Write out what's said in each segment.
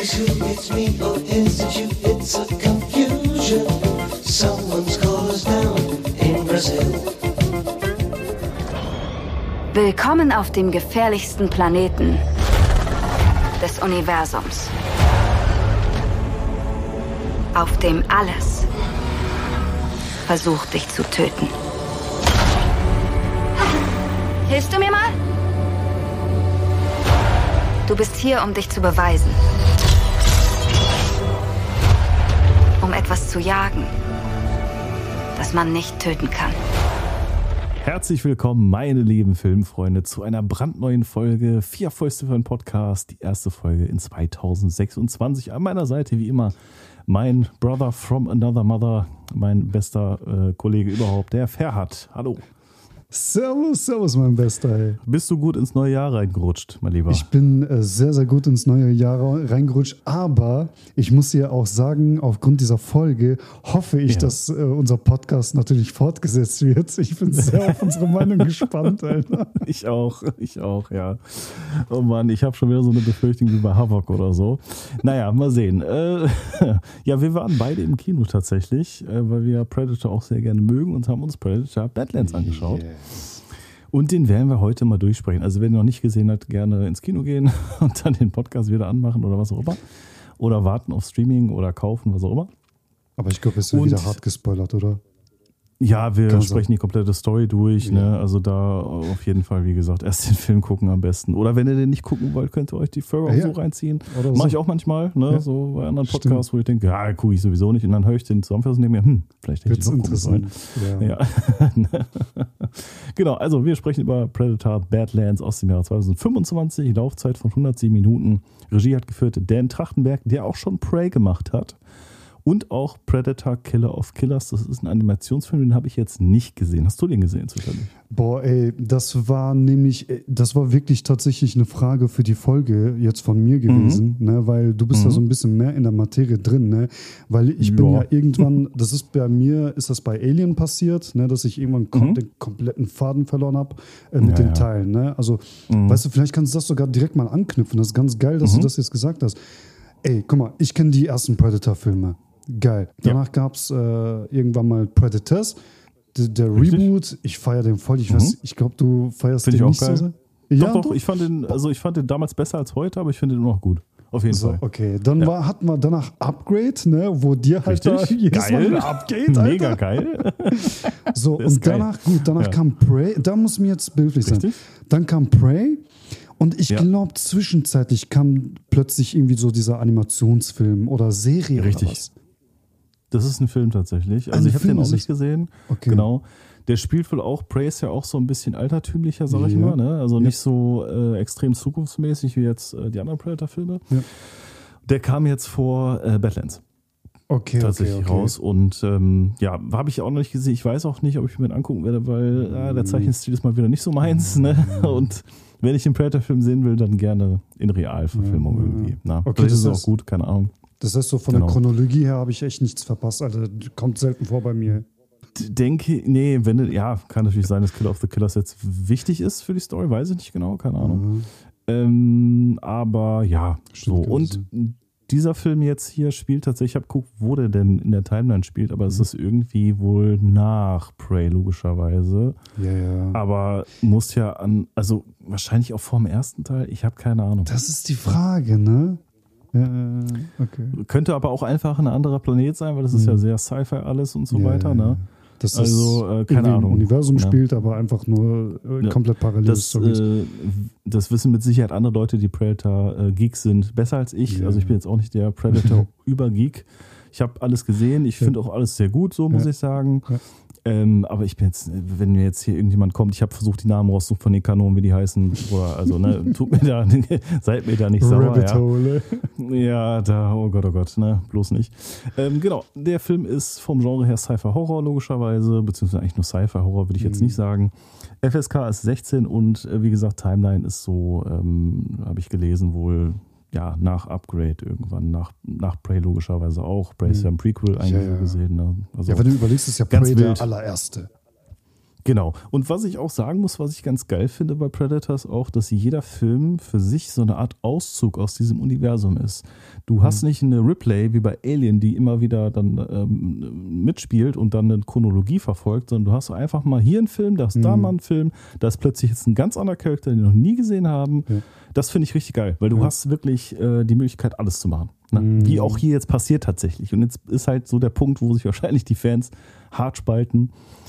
It's you, it's me, or is it you? It's a confusion. Someone's called us down in Brazil. Willkommen auf dem gefährlichsten Planeten des Universums. Auf dem alles versucht, dich zu töten. Hilfst du mir mal? Du bist hier, um dich zu beweisen. Um etwas zu jagen, das man nicht töten kann. Herzlich willkommen, meine lieben Filmfreunde, zu einer brandneuen Folge Vier Fäuste für einen Podcast. Die erste Folge in 2026. An meiner Seite wie immer mein Brother from another mother, mein bester Kollege überhaupt, der Ferhat. Hallo. Servus, mein Bester. Ey. Bist du gut ins neue Jahr reingerutscht, mein Lieber? Ich bin sehr, sehr gut ins neue Jahr reingerutscht, aber ich muss dir auch sagen, aufgrund dieser Folge hoffe ich, dass unser Podcast natürlich fortgesetzt wird. Ich bin sehr auf unsere Meinung gespannt, Alter. Ich auch, ja. Oh Mann, ich habe schon wieder so eine Befürchtung wie bei Havok oder so. Naja, mal sehen. Ja, wir waren beide im Kino tatsächlich, weil wir Predator auch sehr gerne mögen und haben uns Predator Badlands angeschaut. Yeah. Und den werden wir heute mal durchsprechen. Also wenn ihr noch nicht gesehen habt, gerne ins Kino gehen und dann den Podcast wieder anmachen oder was auch immer. Oder warten auf Streaming oder kaufen, was auch immer. Aber ich glaube, es wird wieder hart gespoilert, oder? Ja, wir sprechen die komplette Story durch. Ja. Ne? Also da auf jeden Fall, wie gesagt, erst den Film gucken am besten. Oder wenn ihr den nicht gucken wollt, könnt ihr euch die Folge auch so reinziehen. Mache ich auch manchmal, ne? So bei anderen Podcasts, wo ich denke, ja, gucke ich sowieso nicht. Und dann höre ich den Zusammenfassung und denke mir, vielleicht hätte ich noch gucken sollen. Ja. Genau, also wir sprechen über Predator Badlands aus dem Jahr 2025. Laufzeit von 107 Minuten. Regie hat geführt Dan Trachtenberg, der auch schon Prey gemacht hat. Und auch Predator Killer of Killers. Das ist ein Animationsfilm, den habe ich jetzt nicht gesehen. Hast du den gesehen zufällig? Boah, ey, das war wirklich tatsächlich eine Frage für die Folge jetzt von mir gewesen, ne? Weil du bist da so ein bisschen mehr in der Materie drin, ne? Weil ich bin ja irgendwann, ist das bei Alien passiert, ne? Dass ich irgendwann den kompletten Faden verloren habe mit den Teilen, ne? Also, weißt du, vielleicht kannst du das sogar direkt mal anknüpfen. Das ist ganz geil, dass du das jetzt gesagt hast. Ey, guck mal, ich kenne die ersten Predator-Filme. Geil. Danach gab es irgendwann mal Predators. Der Reboot, ich feiere den voll. Ich glaube, du feierst den nicht so sehr. Ja, doch. Ich fand den damals besser als heute, aber ich finde den immer noch gut. Auf jeden Fall. Okay, dann hatten wir danach Upgrade, ne, wo dir halt da jedes Mal wieder abgeht, Alter. Mega geil. So, und danach kam Prey. Da muss mir jetzt bildlich sein. Dann kam Prey. Und ich glaube, zwischenzeitlich kam plötzlich irgendwie so dieser Animationsfilm oder Serie oder was. Das ist ein Film tatsächlich. Also ich habe den auch nicht gesehen. Okay. Genau. Der spielt wohl auch, Prey ist ja auch so ein bisschen altertümlicher, sag ich mal. Ne? Also nicht so extrem zukunftsmäßig wie jetzt die anderen Predator-Filme. Ja. Der kam jetzt vor Badlands. Tatsächlich raus. Und habe ich auch noch nicht gesehen. Ich weiß auch nicht, ob ich mir den angucken werde, weil der Zeichenstil ist mal wieder nicht so meins. Ne? Und wenn ich den Predator-Film sehen will, dann gerne in Realverfilmung irgendwie. Okay, das ist auch gut, keine Ahnung. Das heißt, so von der Chronologie her habe ich echt nichts verpasst. Also kommt selten vor bei mir. Kann natürlich sein, dass Killer of the Killers jetzt wichtig ist für die Story. Weiß ich nicht genau, keine Ahnung. Aber ja, so. Und dieser Film jetzt hier spielt tatsächlich, ich habe geguckt, wo der denn in der Timeline spielt, aber es ist irgendwie wohl nach Prey, logischerweise. Ja. Aber muss also wahrscheinlich auch vor dem ersten Teil, ich habe keine Ahnung. Das ist die Frage, ne? Ja, okay. Könnte aber auch einfach ein anderer Planet sein, weil das ist ja sehr Sci-Fi alles und so weiter, ne? Dass das keine Ahnung. Im Universum spielt, aber einfach nur komplett parallel. Das wissen mit Sicherheit andere Leute, die Predator-Geeks sind, besser als ich. Ja. Also ich bin jetzt auch nicht der Predator-Über-Geek. Ich habe alles gesehen. Ich finde auch alles sehr gut, so muss ich sagen. Ja. Aber ich bin jetzt, wenn mir jetzt hier irgendjemand kommt, ich habe versucht, die Namen rauszusuchen von den Kanonen, wie die heißen, oder also, ne, seid mir da nicht sauer. Oh Gott, ne, bloß nicht. Genau, der Film ist vom Genre her Sci-Fi-Horror logischerweise, beziehungsweise eigentlich nur Sci-Fi-Horror, würde ich jetzt nicht sagen. FSK ist 16 und wie gesagt, Timeline ist so, habe ich gelesen, wohl nach Upgrade irgendwann, nach Prey logischerweise auch. Prey ist ja ein Prequel eigentlich so gesehen. Ne? Also wenn du überlegst, ist ja Prey der allererste. Genau. Und was ich auch sagen muss, was ich ganz geil finde bei Predator ist auch, dass jeder Film für sich so eine Art Auszug aus diesem Universum ist. Du hast nicht eine Ripley wie bei Alien, die immer wieder dann mitspielt und dann eine Chronologie verfolgt, sondern du hast einfach mal hier einen Film, da ist da mal einen Film, da ist plötzlich jetzt ein ganz anderer Charakter, den wir noch nie gesehen haben. Ja. Das finde ich richtig geil, weil du hast wirklich die Möglichkeit, alles zu machen. Ne? Wie auch hier jetzt passiert tatsächlich. Und jetzt ist halt so der Punkt, wo sich wahrscheinlich die Fans hart spalten.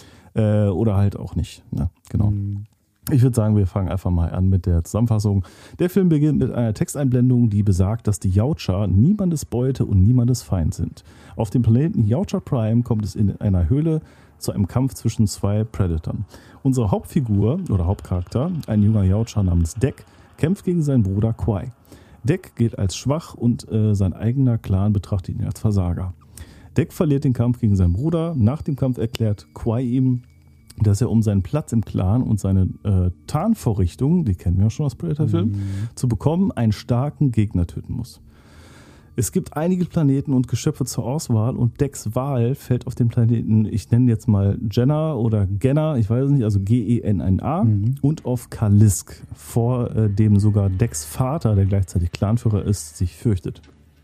Oder halt auch nicht. Ne? Genau. Ich würde sagen, wir fangen einfach mal an mit der Zusammenfassung. Der Film beginnt mit einer Texteinblendung, die besagt, dass die Yautja niemandes Beute und niemandes Feind sind. Auf dem Planeten Yautja Prime kommt es in einer Höhle zu einem Kampf zwischen zwei Predatoren. Unsere Hauptfigur oder Hauptcharakter, ein junger Yautja namens Dek, kämpft gegen seinen Bruder Quai. Dek gilt als schwach und sein eigener Clan betrachtet ihn als Versager. Dek verliert den Kampf gegen seinen Bruder. Nach dem Kampf erklärt Quai ihm, dass er um seinen Platz im Clan und seine Tarnvorrichtung, die kennen wir ja schon aus Predator-Film, zu bekommen, einen starken Gegner töten muss. Es gibt einige Planeten und Geschöpfe zur Auswahl und Deks Wahl fällt auf den Planeten, ich nenne jetzt mal Jenna oder Genna, ich weiß es nicht, also Gena, und auf Kalisk, vor dem sogar Deks Vater, der gleichzeitig Clanführer ist, sich fürchtet.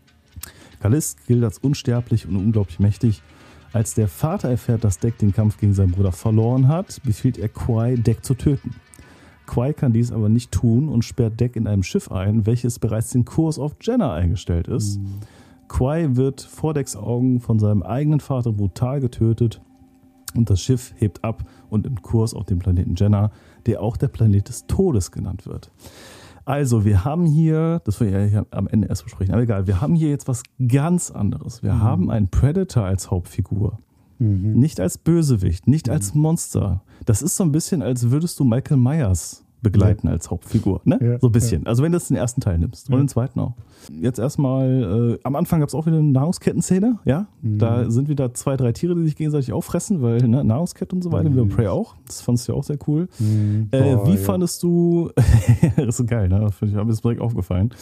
Kalisk gilt als unsterblich und unglaublich mächtig. Als der Vater erfährt, dass Dek den Kampf gegen seinen Bruder verloren hat, befiehlt er Quai, Dek zu töten. Quai kann dies aber nicht tun und sperrt Dek in einem Schiff ein, welches bereits den Kurs auf Jenna eingestellt ist. Quai wird vor Deks Augen von seinem eigenen Vater brutal getötet und das Schiff hebt ab und nimmt Kurs auf den Planeten Jenna, der auch der Planet des Todes genannt wird. Also, wir haben hier, das will ich ja am Ende erst besprechen, aber egal, wir haben hier jetzt was ganz anderes. Wir haben einen Predator als Hauptfigur. Nicht als Bösewicht, nicht als Monster. Das ist so ein bisschen, als würdest du Michael Myers begleiten als Hauptfigur. Ne? Ja, so ein bisschen. Ja. Also wenn du den ersten Teil nimmst und den zweiten auch. Jetzt erstmal, am Anfang gab es auch wieder eine Nahrungskettenszene. Ja? Da sind wieder 2, 3 Tiere, die sich gegenseitig auffressen, weil Nahrungskette und so weiter, wie bei Prey auch. Das fandest du ja auch sehr cool. Wie fandest du, das ist so geil, ne? Das mir jetzt direkt aufgefallen.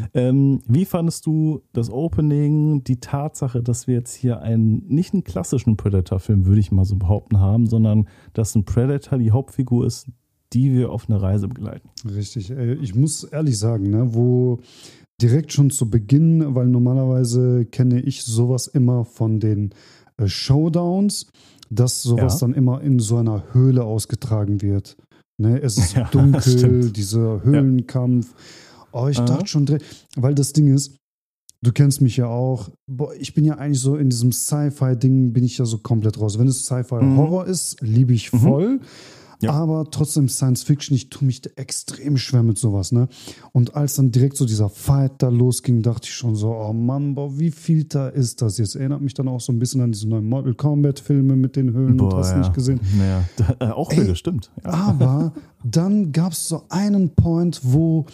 Wie fandest du das Opening, die Tatsache, dass wir jetzt hier nicht einen klassischen Predator-Film, würde ich mal so behaupten, haben, sondern dass ein Predator die Hauptfigur ist, die wir auf eine Reise begleiten. Richtig. Ich muss ehrlich sagen, ne, wo direkt schon zu Beginn, weil normalerweise kenne ich sowas immer von den Showdowns, dass sowas dann immer in so einer Höhle ausgetragen wird. Ne, es ist dunkel, dieser Höhlenkampf. Oh, ich dachte schon direkt, weil das Ding ist, du kennst mich ja auch. Boah, ich bin ja eigentlich so in diesem Sci-Fi-Ding, bin ich ja so komplett raus. Wenn es Sci-Fi-Horror ist, liebe ich voll. Ja. Aber trotzdem Science Fiction, ich tue mich extrem schwer mit sowas, ne? Und als dann direkt so dieser Fight da losging, dachte ich schon so, oh Mann, boah, wie viel da ist das jetzt? Erinnert mich dann auch so ein bisschen an diese neuen Mortal Kombat Filme mit den Höhlen, und hast du nicht gesehen? Ja, auch Höhle, stimmt. Ja. Aber dann gab es so einen Point, wo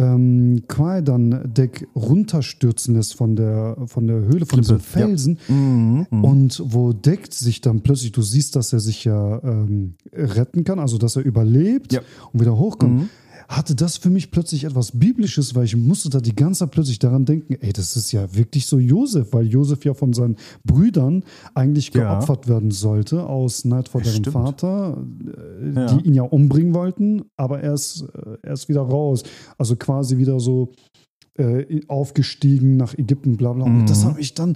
Quai dann Dek runterstürzen lässt von der Höhle, von diesem Felsen. Ja. Und wo Dek sich dann plötzlich, du siehst, dass er sich ja retten kann, also dass er überlebt und wieder hochkommt. Hatte das für mich plötzlich etwas Biblisches, weil ich musste da die ganze Zeit plötzlich daran denken, ey, das ist ja wirklich so Josef, weil Josef ja von seinen Brüdern eigentlich geopfert werden sollte aus Neid vor deren Vater, die ihn ja umbringen wollten, aber er ist wieder raus. Also quasi wieder so aufgestiegen nach Ägypten, bla bla. Und das hat mich dann,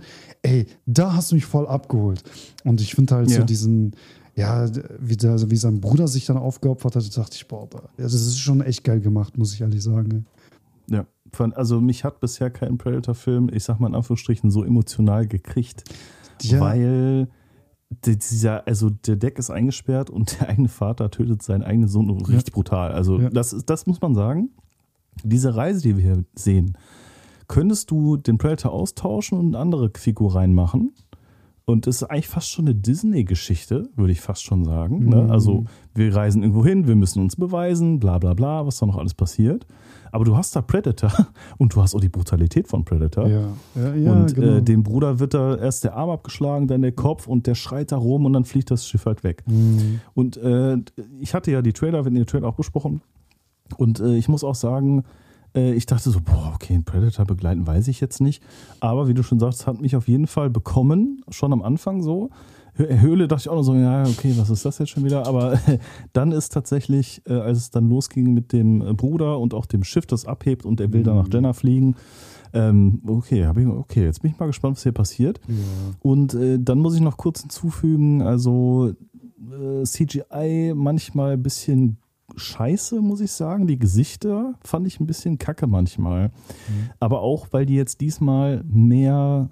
da hast du mich voll abgeholt. Und ich finde halt so diesen... Ja, wie sein Bruder sich dann aufgeopfert hat, dachte ich, boah, das ist schon echt geil gemacht, muss ich ehrlich sagen. Ja, also mich hat bisher kein Predator-Film, ich sag mal in Anführungsstrichen, so emotional gekriegt, weil der Dek ist eingesperrt und der eigene Vater tötet seinen eigenen Sohn richtig brutal. Also das muss man sagen. Diese Reise, die wir hier sehen, könntest du den Predator austauschen und eine andere Figur reinmachen? Und es ist eigentlich fast schon eine Disney-Geschichte, würde ich fast schon sagen. Ne? Also wir reisen irgendwo hin, wir müssen uns beweisen, bla bla bla, was da noch alles passiert. Aber du hast da Predator und du hast auch die Brutalität von Predator. Ja, und genau. Dem Bruder wird da erst der Arm abgeschlagen, dann der Kopf und der schreit da rum und dann fliegt das Schiff halt weg. Und ich hatte ja die Trailer, wir hatten den Trailer auch besprochen. Und ich muss auch sagen, ich dachte so, okay, einen Predator begleiten, weiß ich jetzt nicht. Aber wie du schon sagst, hat mich auf jeden Fall bekommen, schon am Anfang so. Höhle dachte ich auch noch so, ja, okay, was ist das jetzt schon wieder? Aber dann ist tatsächlich, als es dann losging mit dem Bruder und auch dem Schiff, das abhebt und er will dann nach Jenna fliegen, okay, jetzt bin ich mal gespannt, was hier passiert. Ja. Und dann muss ich noch kurz hinzufügen, also CGI manchmal ein bisschen scheiße, muss ich sagen. Die Gesichter fand ich ein bisschen kacke manchmal. Aber auch, weil die jetzt diesmal mehr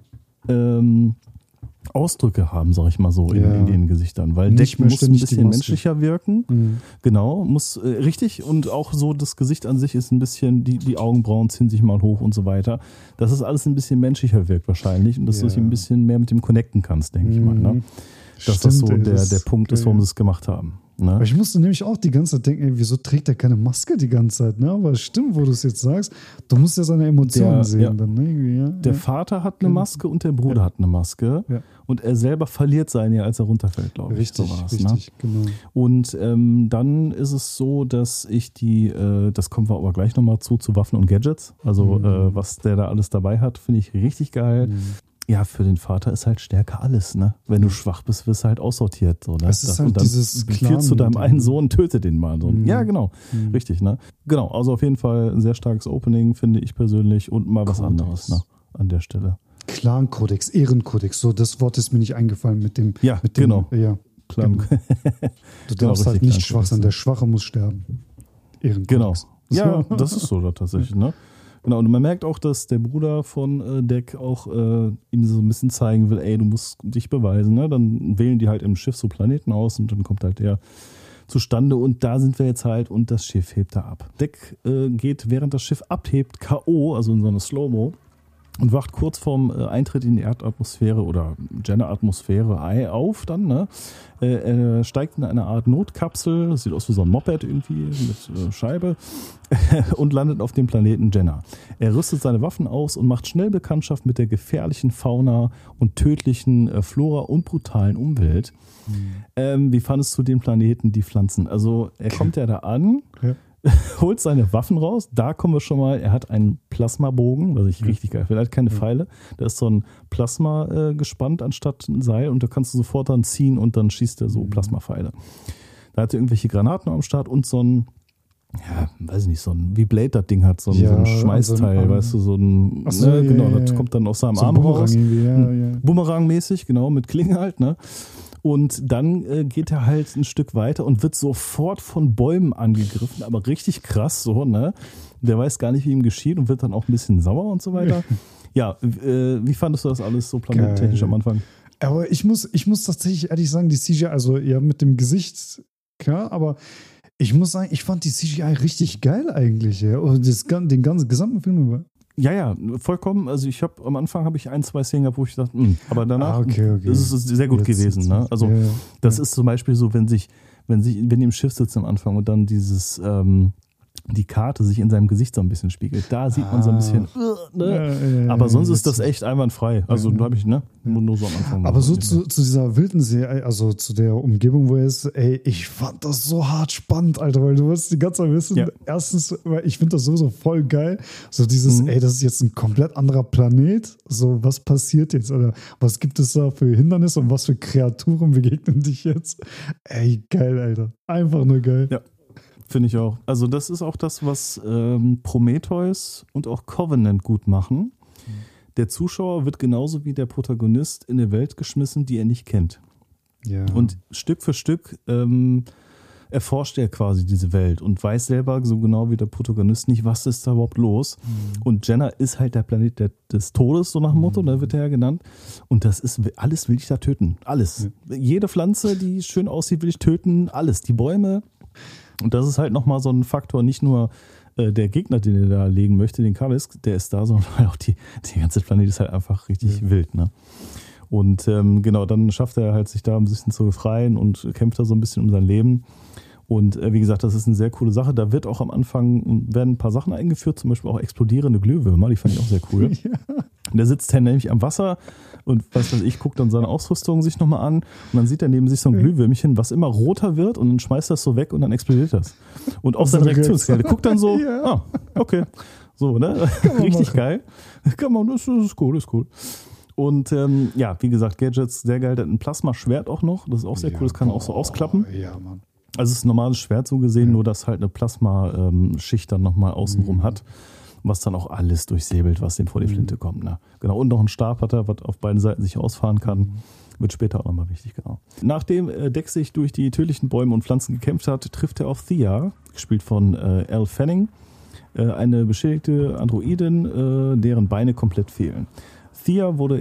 Ausdrücke haben, sag ich mal so, in den Gesichtern. Weil Deck muss ein bisschen menschlicher wirken. Genau, muss richtig. Und auch so das Gesicht an sich ist ein bisschen, die Augenbrauen ziehen sich mal hoch und so weiter. Dass es alles ein bisschen menschlicher wirkt wahrscheinlich und dass du dich ein bisschen mehr mit dem connecten kannst, denke ich mal. Ne? Dass das so der Punkt ist, warum sie es gemacht haben. Ne? Ich musste nämlich auch die ganze Zeit denken, wieso trägt er keine Maske die ganze Zeit? Ne? Aber es stimmt, wo du es jetzt sagst. Du musst ja seine Emotionen sehen. Ja. Dann, ne? Der Vater hat eine Maske und der Bruder hat eine Maske. Ja. Und er selber verliert seine, als er runterfällt, glaube ich. Richtig, so richtig, ne? Genau. Und dann ist es so, dass ich das kommen wir aber gleich nochmal zu Waffen und Gadgets. Also was der da alles dabei hat, finde ich richtig geil. Ja, für den Vater ist halt Stärke alles, ne? Wenn du schwach bist, wirst du halt aussortiert. So, ne? Es ist halt und dann dieses Clan zu deinem einen Sohn, töte den mal. So. Ja, genau. Richtig, ne? Genau, also auf jeden Fall ein sehr starkes Opening, finde ich persönlich. Und mal was anderes, ne? An der Stelle. Clan-Kodex, Ehrenkodex, so das Wort ist mir nicht eingefallen mit dem. Ja, mit dem, genau. Ja, Clan. Du darfst halt nicht schwach sein, der Schwache muss sterben. Ehrenkodex. Genau. Ja, das ist so tatsächlich, ne? Genau, und man merkt auch, dass der Bruder von Deck auch ihm so ein bisschen zeigen will, ey, du musst dich beweisen, ne? Dann wählen die halt im Schiff so Planeten aus und dann kommt halt der zustande und da sind wir jetzt halt und das Schiff hebt da ab. Deck geht, während das Schiff abhebt, K.O., also in so eine Slow-Mo und wacht kurz vorm Eintritt in die Erdatmosphäre oder Jenna-Atmosphäre auf dann, ne? Er steigt in eine Art Notkapsel, das sieht aus wie so ein Moped irgendwie mit Scheibe und landet auf dem Planeten Jenna. Er rüstet seine Waffen aus und macht schnell Bekanntschaft mit der gefährlichen Fauna und tödlichen Flora und brutalen Umwelt. Wie fandest du den Planeten, die Pflanzen? Also er kommt ja da an, holt seine Waffen raus, da kommen wir schon mal, er hat einen Plasmabogen, was ich richtig geil finde, er hat keine Pfeile, da ist so ein Plasma gespannt anstatt ein Seil und da kannst du sofort dann ziehen und dann schießt er so Plasmapfeile. Da hat er irgendwelche Granaten am Start und so ein, ja, weiß ich nicht, so ein, wie Blade das Ding hat, so ein Schmeißteil, weißt du, so ein, so, ne, genau, das kommt dann aus seinem Arm raus. Bumerang-mäßig, genau, mit Klingen halt, ne. Und dann geht er halt ein Stück weiter und wird sofort von Bäumen angegriffen, aber richtig krass so, ne? Der weiß gar nicht, wie ihm geschieht und wird dann auch ein bisschen sauer und so weiter. Ja, wie fandest du das alles so planettechnisch am Anfang? Aber ich muss tatsächlich ehrlich sagen, die CGI, also ja mit dem Gesicht, klar, aber ich muss sagen, ich fand die CGI richtig geil eigentlich, ja. Und den ganzen gesamten Film über. Ja, vollkommen. Also am Anfang habe ich 1, 2 Szenen gehabt, wo ich dachte, aber danach ist es sehr gut gewesen. Ne? Also das ist zum Beispiel so, wenn die im Schiff sitzen am Anfang und dann die Karte sich in seinem Gesicht so ein bisschen spiegelt. Da sieht man so ein bisschen, ne? Aber sonst ist das echt einwandfrei. Also da habe ich, ne? Nur so am Anfang. Aber so zu dieser wilden Serie, also zu der Umgebung, wo er ist, ey, ich fand das so hart spannend, Alter, weil du wirst die ganze Zeit wissen, erstens, weil ich finde das sowieso voll geil, so dieses, ey, das ist jetzt ein komplett anderer Planet, so, was passiert jetzt, oder was gibt es da für Hindernisse und was für Kreaturen begegnen dich jetzt? Ey, geil, Alter. Einfach nur geil. Ja. Finde ich auch. Also das ist auch das, was Prometheus und auch Covenant gut machen. Der Zuschauer wird genauso wie der Protagonist in eine Welt geschmissen, die er nicht kennt. Ja. Und Stück für Stück erforscht er quasi diese Welt und weiß selber so genau wie der Protagonist nicht, was ist da überhaupt los. Und Jenna ist halt der Planet des Todes, so nach dem Motto, da wird er ja genannt. Und das ist, alles will ich da töten. Alles. Jede Pflanze, die schön aussieht, will ich töten. Alles. Die Bäume. Und das ist halt nochmal so ein Faktor, nicht nur der Gegner, den er da legen möchte, den Kalisk, der ist da, sondern auch die ganze Planet ist halt einfach richtig wild. Ne? Und genau, dann schafft er halt, sich da ein bisschen zu befreien und kämpft da so ein bisschen um sein Leben. Und wie gesagt, das ist eine sehr coole Sache. Da wird auch am Anfang, werden ein paar Sachen eingeführt, zum Beispiel auch explodierende Glühwürmer, die fand ich auch sehr cool. Und der sitzt dann nämlich am Wasser und was weiß ich, guckt dann seine Ausrüstung sich nochmal an und dann sieht er neben sich so ein Glühwürmchen, was immer roter wird und dann schmeißt das so weg und dann explodiert das. Und auch seine Reaktionsskala, guckt dann so, okay, so, ne? Richtig geil. Kann man, das ist cool, ist cool. Und wie gesagt, Gadgets, sehr geil. Der hat ein Plasma-Schwert auch noch. Das ist auch sehr cool. Das kann auch so ausklappen. Ja, Mann. Also es ist ein normales Schwert so gesehen, nur dass halt eine Plasmaschicht dann nochmal außenrum hat, was dann auch alles durchsäbelt, was dem vor die Flinte kommt. Ne? Genau, und noch ein Stab hat er, was auf beiden Seiten sich ausfahren kann. Wird später auch nochmal wichtig, genau. Nachdem Deck sich durch die tödlichen Bäume und Pflanzen gekämpft hat, trifft er auf Thea, gespielt von Elle Fanning, eine beschädigte Androidin, deren Beine komplett fehlen. Thea wurde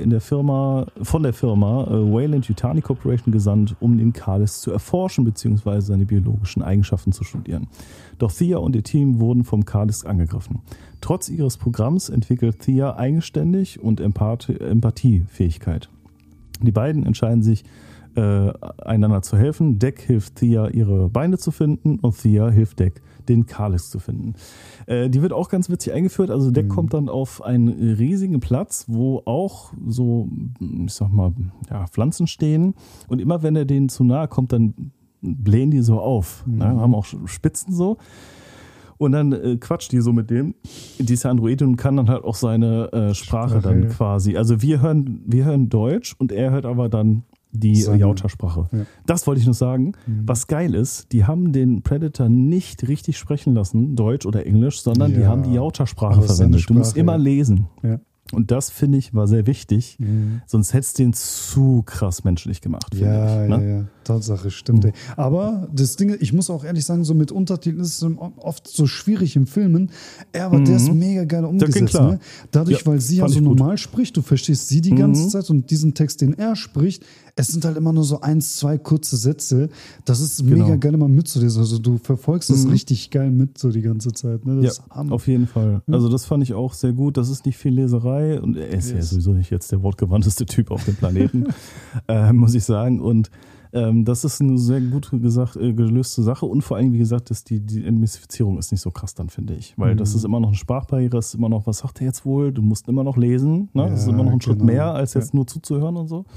von der Firma Weyland-Yutani Corporation gesandt, um den Kalis zu erforschen bzw. seine biologischen Eigenschaften zu studieren. Doch Thea und ihr Team wurden vom Kalis angegriffen. Trotz ihres Programms entwickelt Thea eigenständig und Empathiefähigkeit. Die beiden entscheiden sich, einander zu helfen. Deck hilft Thea, ihre Beine zu finden, und Thea hilft Deck, den Kalis zu finden. Die wird auch ganz witzig eingeführt. Also Deck kommt dann auf einen riesigen Platz, wo auch so, ich sag mal, Pflanzen stehen. Und immer wenn er denen zu nahe kommt, dann blähen die so auf. Ne? Haben auch Spitzen so. Und dann quatscht die so mit dem. Die ist ja Androidin und kann dann halt auch seine Sprache dann quasi. Also wir hören Deutsch und er hört aber dann die Yautja-Sprache. Ja. Das wollte ich nur sagen. Was geil ist, die haben den Predator nicht richtig sprechen lassen, Deutsch oder Englisch, sondern die haben die Yautja-Sprache verwendet. Du musst immer lesen. Ja. Und das, finde ich, war sehr wichtig. Sonst hättest du den zu krass menschlich gemacht. Ja. Tatsache, stimmt. Aber das Ding, ich muss auch ehrlich sagen, so mit Untertiteln ist es oft so schwierig im Filmen. Aber der ist mega geil umgesetzt. Ne? Dadurch, weil sie ja so normal spricht, du verstehst sie die ganze Zeit und diesen Text, den er spricht, es sind halt immer nur so 1, 2 kurze Sätze. Das ist mega geil immer mitzulesen. Also du verfolgst das richtig geil mit so die ganze Zeit. Ne? Das auf jeden Fall. Also das fand ich auch sehr gut. Das ist nicht viel Leserei und er ist ja sowieso nicht jetzt der wortgewandteste Typ auf dem Planeten, muss ich sagen. Und das ist eine sehr gut gelöste Sache und vor allem, wie gesagt, dass die Entmystifizierung ist nicht so krass dann, finde ich. Weil das ist immer noch eine Sprachbarriere, ist immer noch, was sagt er jetzt wohl? Du musst immer noch lesen. Ne? Das ist immer noch ein Schritt mehr, als jetzt nur zuzuhören und so.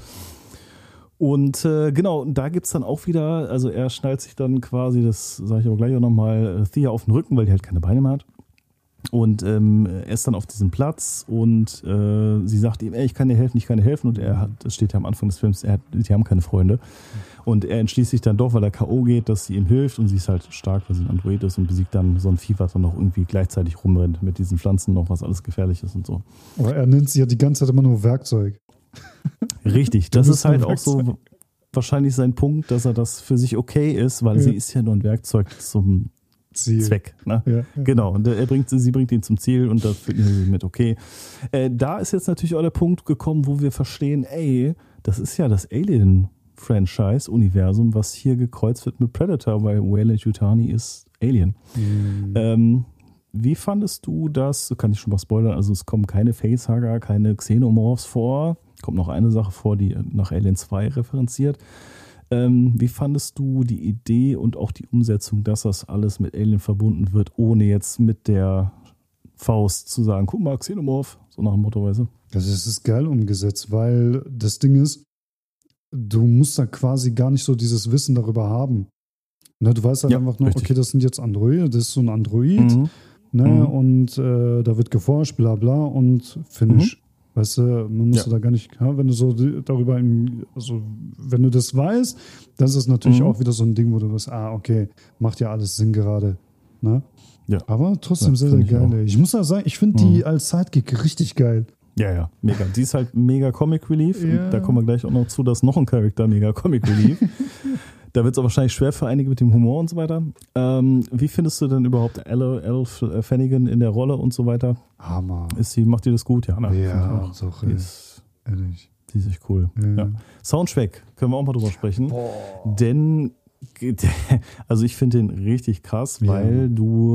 Und da gibt es dann auch wieder, also er schnallt sich dann quasi, das sage ich aber gleich auch nochmal, Thea auf den Rücken, weil die halt keine Beine mehr hat. Und er ist dann auf diesem Platz und sie sagt ihm, ich kann dir helfen. Und das steht ja am Anfang des Films, die haben keine Freunde. Und er entschließt sich dann doch, weil er K.O. geht, dass sie ihm hilft. Und sie ist halt stark, weil sie ein Android ist und besiegt dann so ein Vieh, was dann noch irgendwie gleichzeitig rumrennt mit diesen Pflanzen noch, was alles gefährlich ist und so. Aber er nennt sie ja die ganze Zeit immer nur Werkzeug. Richtig, das ist halt auch so wahrscheinlich sein Punkt, dass er das für sich okay ist, weil sie ist ja nur ein Werkzeug zum Ziel. Zweck. Ne? Ja. Genau, und sie bringt ihn zum Ziel und da fühlt sie mit okay. Da ist jetzt natürlich auch der Punkt gekommen, wo wir verstehen, das ist ja das Alien-Franchise-Universum, was hier gekreuzt wird mit Predator, weil Weyland-Yutani ist Alien. Wie fandest du das? Kann ich schon mal spoilern, also es kommen keine Facehugger, keine Xenomorphs vor. Kommt noch eine Sache vor, die nach Alien 2 referenziert. Wie fandest du die Idee und auch die Umsetzung, dass das alles mit Alien verbunden wird, ohne jetzt mit der Faust zu sagen, guck mal, Xenomorph, so nach dem Mottoweise? Also es ist geil umgesetzt, weil das Ding ist, du musst da quasi gar nicht so dieses Wissen darüber haben. Ne, du weißt halt einfach nur, okay, das sind jetzt Android, das ist so ein Android, und da wird geforscht, bla bla und Finish. Weißt du, man muss da gar nicht, wenn du so darüber, also wenn du das weißt, dann ist es natürlich auch wieder so ein Ding, wo du weißt, okay, macht ja alles Sinn gerade. Ne? Ja. Aber trotzdem sehr, sehr geil. Ich muss da sagen, ich finde die als Sidekick richtig geil. Ja, mega. Die ist halt mega Comic Relief. Ja. Und da kommen wir gleich auch noch zu, dass noch ein Charakter mega Comic Relief. Da wird es auch wahrscheinlich schwer für einige mit dem Humor und so weiter. Wie findest du denn überhaupt Elle Fanning in der Rolle und so weiter? Hammer. Macht die das gut? Ja, ne? Ja, doch. Ehrlich. Die ist echt cool. Ja. Soundtrack, können wir auch mal drüber sprechen. Denn, also ich finde den richtig krass, weil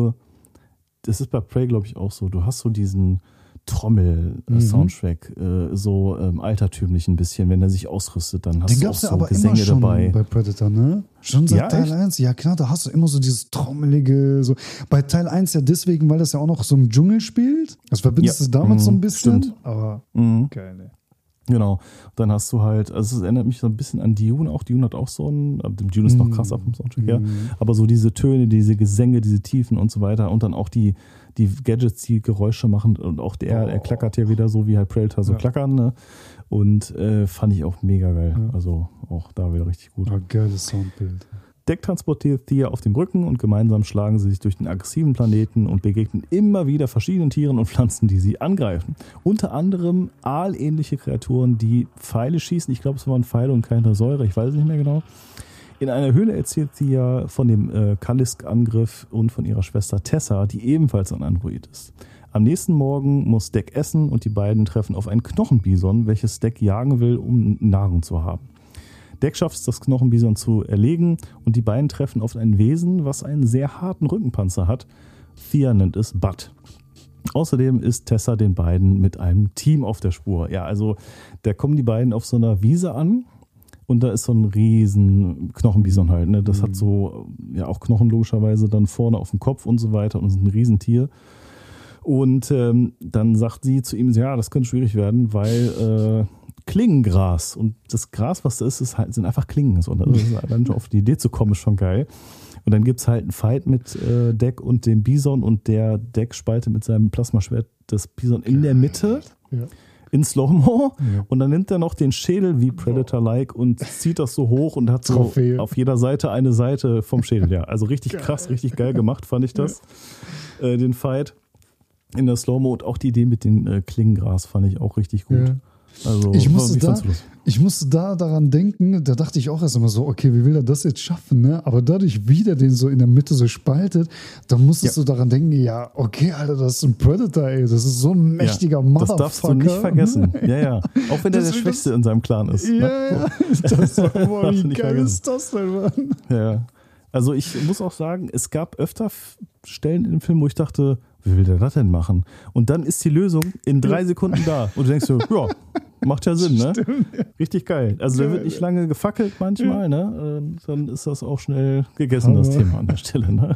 das ist bei Prey, glaube ich, auch so, du hast so diesen Trommel-Soundtrack, so altertümlich ein bisschen, wenn er sich ausrüstet, dann hast du auch so Gesänge dabei. Bei Predator, ne? Schon seit Teil 1, ja klar, da hast du immer so dieses Trommelige, so. Bei Teil 1 ja deswegen, weil das ja auch noch so im Dschungel spielt. Das verbindest du damit so ein bisschen. Stimmt. Aber geil, ey. Genau. Dann hast du halt, also es erinnert mich so ein bisschen an Dune auch. Dune hat auch so einen, Dune ist noch krasser vom Soundtrack her, aber so diese Töne, diese Gesänge, diese Tiefen und so weiter und dann auch die Gadgets, die Geräusche machen und auch er klackert ja wieder so, wie halt Predator so klackern, ne? Und fand ich auch mega geil. Ja. Also auch da wieder richtig gut. Geiles Soundbild. Deck transportiert Thea auf dem Rücken und gemeinsam schlagen sie sich durch den aggressiven Planeten und begegnen immer wieder verschiedenen Tieren und Pflanzen, die sie angreifen. Unter anderem aalähnliche Kreaturen, die Pfeile schießen. Ich glaube, es waren Pfeile und keine Säure, ich weiß es nicht mehr genau. In einer Höhle erzählt Thea von dem Kalisk-Angriff und von ihrer Schwester Tessa, die ebenfalls ein Android ist. Am nächsten Morgen muss Deck essen und die beiden treffen auf einen Knochenbison, welches Deck jagen will, um Nahrung zu haben. Deck schafft es, das Knochenbison zu erlegen und die beiden treffen auf ein Wesen, was einen sehr harten Rückenpanzer hat. Thea nennt es Bud. Außerdem ist Tessa den beiden mit einem Team auf der Spur. Ja, also da kommen die beiden auf so einer Wiese an und da ist so ein riesen Knochenbison halt. Ne? Das hat so, ja auch Knochen logischerweise dann vorne auf dem Kopf und so weiter und ist ein Riesentier. Und dann sagt sie zu ihm, ja, das könnte schwierig werden, weil Klingengras. Und das Gras, was das ist, sind einfach Klingen. So, das ist allein schon auf die Idee zu kommen, ist schon geil. Und dann gibt es halt einen Fight mit Deck und dem Bison und der Deck spaltet mit seinem Plasmaschwert das Bison in der Mitte in Slow-Mo. Ja. Und dann nimmt er noch den Schädel wie Predator-like und zieht das so hoch und hat so auf jeder Seite eine Seite vom Schädel. Ja, also richtig krass, richtig geil gemacht, fand ich das. Den Fight in der Slow-Mo und auch die Idee mit dem Klingengras fand ich auch richtig gut. Ja. Also, ich musste da daran denken, da dachte ich auch erst immer so, okay, wie will er das jetzt schaffen, ne? Aber dadurch, wie der den so in der Mitte so spaltet, da musstest du daran denken, ja, okay, Alter, das ist ein Predator, ey, das ist so ein mächtiger Motherfucker. Das darfst du nicht vergessen, ja. Auch wenn der Schwächste in seinem Clan ist. Ja, das war, boah, wie geil ist das denn, Mann? Ja, also ich muss auch sagen, es gab öfter Stellen in dem Film, wo ich dachte, wie will der das denn machen? Und dann ist die Lösung in 3 Sekunden da. Und du denkst so, ja, macht ja Sinn, ne? Stimmt, ja. Richtig geil. Also da wird nicht lange gefackelt manchmal, ne? Dann ist das auch schnell gegessen, das Thema an der Stelle, ne?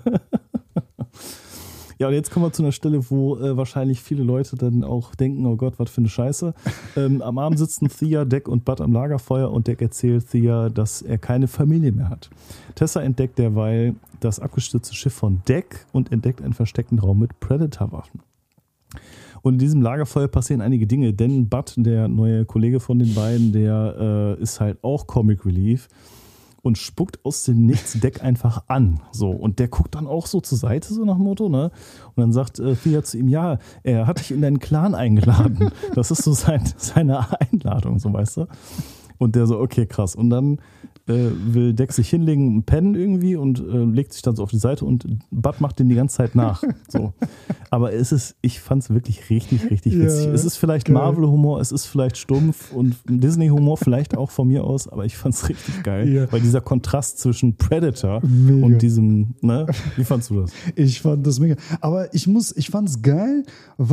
Ja, und jetzt kommen wir zu einer Stelle, wo wahrscheinlich viele Leute dann auch denken, oh Gott, was für eine Scheiße. Am Abend sitzen Thea, Deck und Bud am Lagerfeuer und Deck erzählt Thea, dass er keine Familie mehr hat. Tessa entdeckt derweil das abgestürzte Schiff von Deck und entdeckt einen versteckten Raum mit Predator-Waffen. Und in diesem Lagerfeuer passieren einige Dinge, denn Bud, der neue Kollege von den beiden, der ist halt auch Comic Relief und spuckt aus dem Nichts Deck einfach an. So, und der guckt dann auch so zur Seite, so nach dem Motto, ne? Und dann sagt Thea zu ihm, ja, er hat dich in deinen Clan eingeladen. Das ist so seine Einladung, so, weißt du? Und der so, okay, krass. Und dann will Deck sich hinlegen, pennen irgendwie und legt sich dann so auf die Seite und Bud macht den die ganze Zeit nach. So. Aber ich fand es wirklich richtig, richtig witzig. Es ist vielleicht Marvel-Humor, es ist vielleicht stumpf und Disney-Humor vielleicht auch von mir aus, aber ich fand es richtig geil, weil dieser Kontrast zwischen Predator und diesem, ne? Wie fandst du das? Ich fand das mega. Aber ich fand es geil,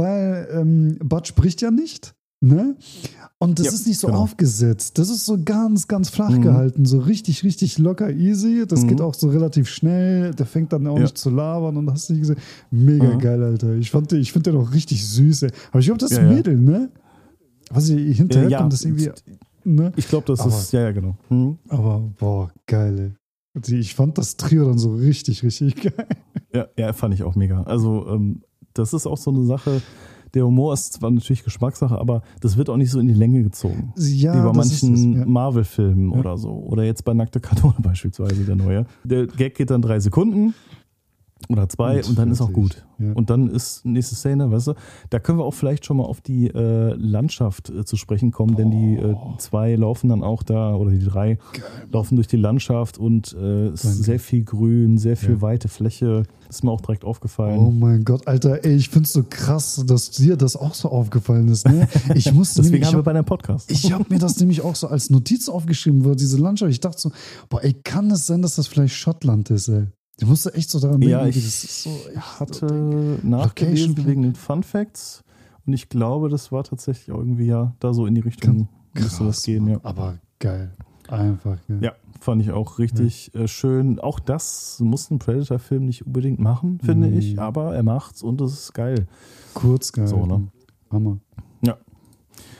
weil Bud spricht ja nicht. Ne? Und das ist nicht so aufgesetzt. Das ist so ganz, ganz flach gehalten. So richtig, richtig locker, easy. Das geht auch so relativ schnell. Der fängt dann auch nicht zu labern und hast nicht gesehen. Mega geil, Alter. Ich finde den auch richtig süß, ey. Aber ich glaube, das ist Mädel, ne? Was hinterher kommt, das irgendwie. Ne? Ich glaube, das ist, genau. Aber, boah, geil, ey. Ich fand das Trio dann so richtig, richtig geil. Ja, fand ich auch mega. Also, das ist auch so eine Sache. Der Humor ist zwar natürlich Geschmackssache, aber das wird auch nicht so in die Länge gezogen. Ja, wie bei manchen Marvel-Filmen oder so. Oder jetzt bei Nackte Kanone beispielsweise, der neue. Der Gag geht dann 3 Sekunden oder 2 und dann ist auch gut. Ja. Und dann ist nächste Szene, weißt du, da können wir auch vielleicht schon mal auf die Landschaft zu sprechen kommen, denn die 2 laufen dann auch da, oder die 3 laufen durch die Landschaft und es ist sehr viel Grün, sehr viel weite Fläche. Ist mir auch direkt aufgefallen. Oh mein Gott, Alter, ey, ich find's so krass, dass dir das auch so aufgefallen ist. Ne? Deswegen haben wir bei einem Podcast. Ich habe mir das nämlich auch so als Notiz aufgeschrieben, diese Landschaft. Ich dachte so, boah, ey, kann es sein, dass das vielleicht Schottland ist, ey? Ich musste echt so daran denken. Ja, ich hatte nachgelesen wegen den Fun Facts und ich glaube, das war tatsächlich irgendwie da so in die Richtung müsste das gehen. Ja. Aber geil. Einfach, ja, fand ich auch richtig schön. Auch das muss ein Predator-Film nicht unbedingt machen, finde ich, aber er macht's und es ist geil. Kurz geil. So, ne? Hammer. Ja.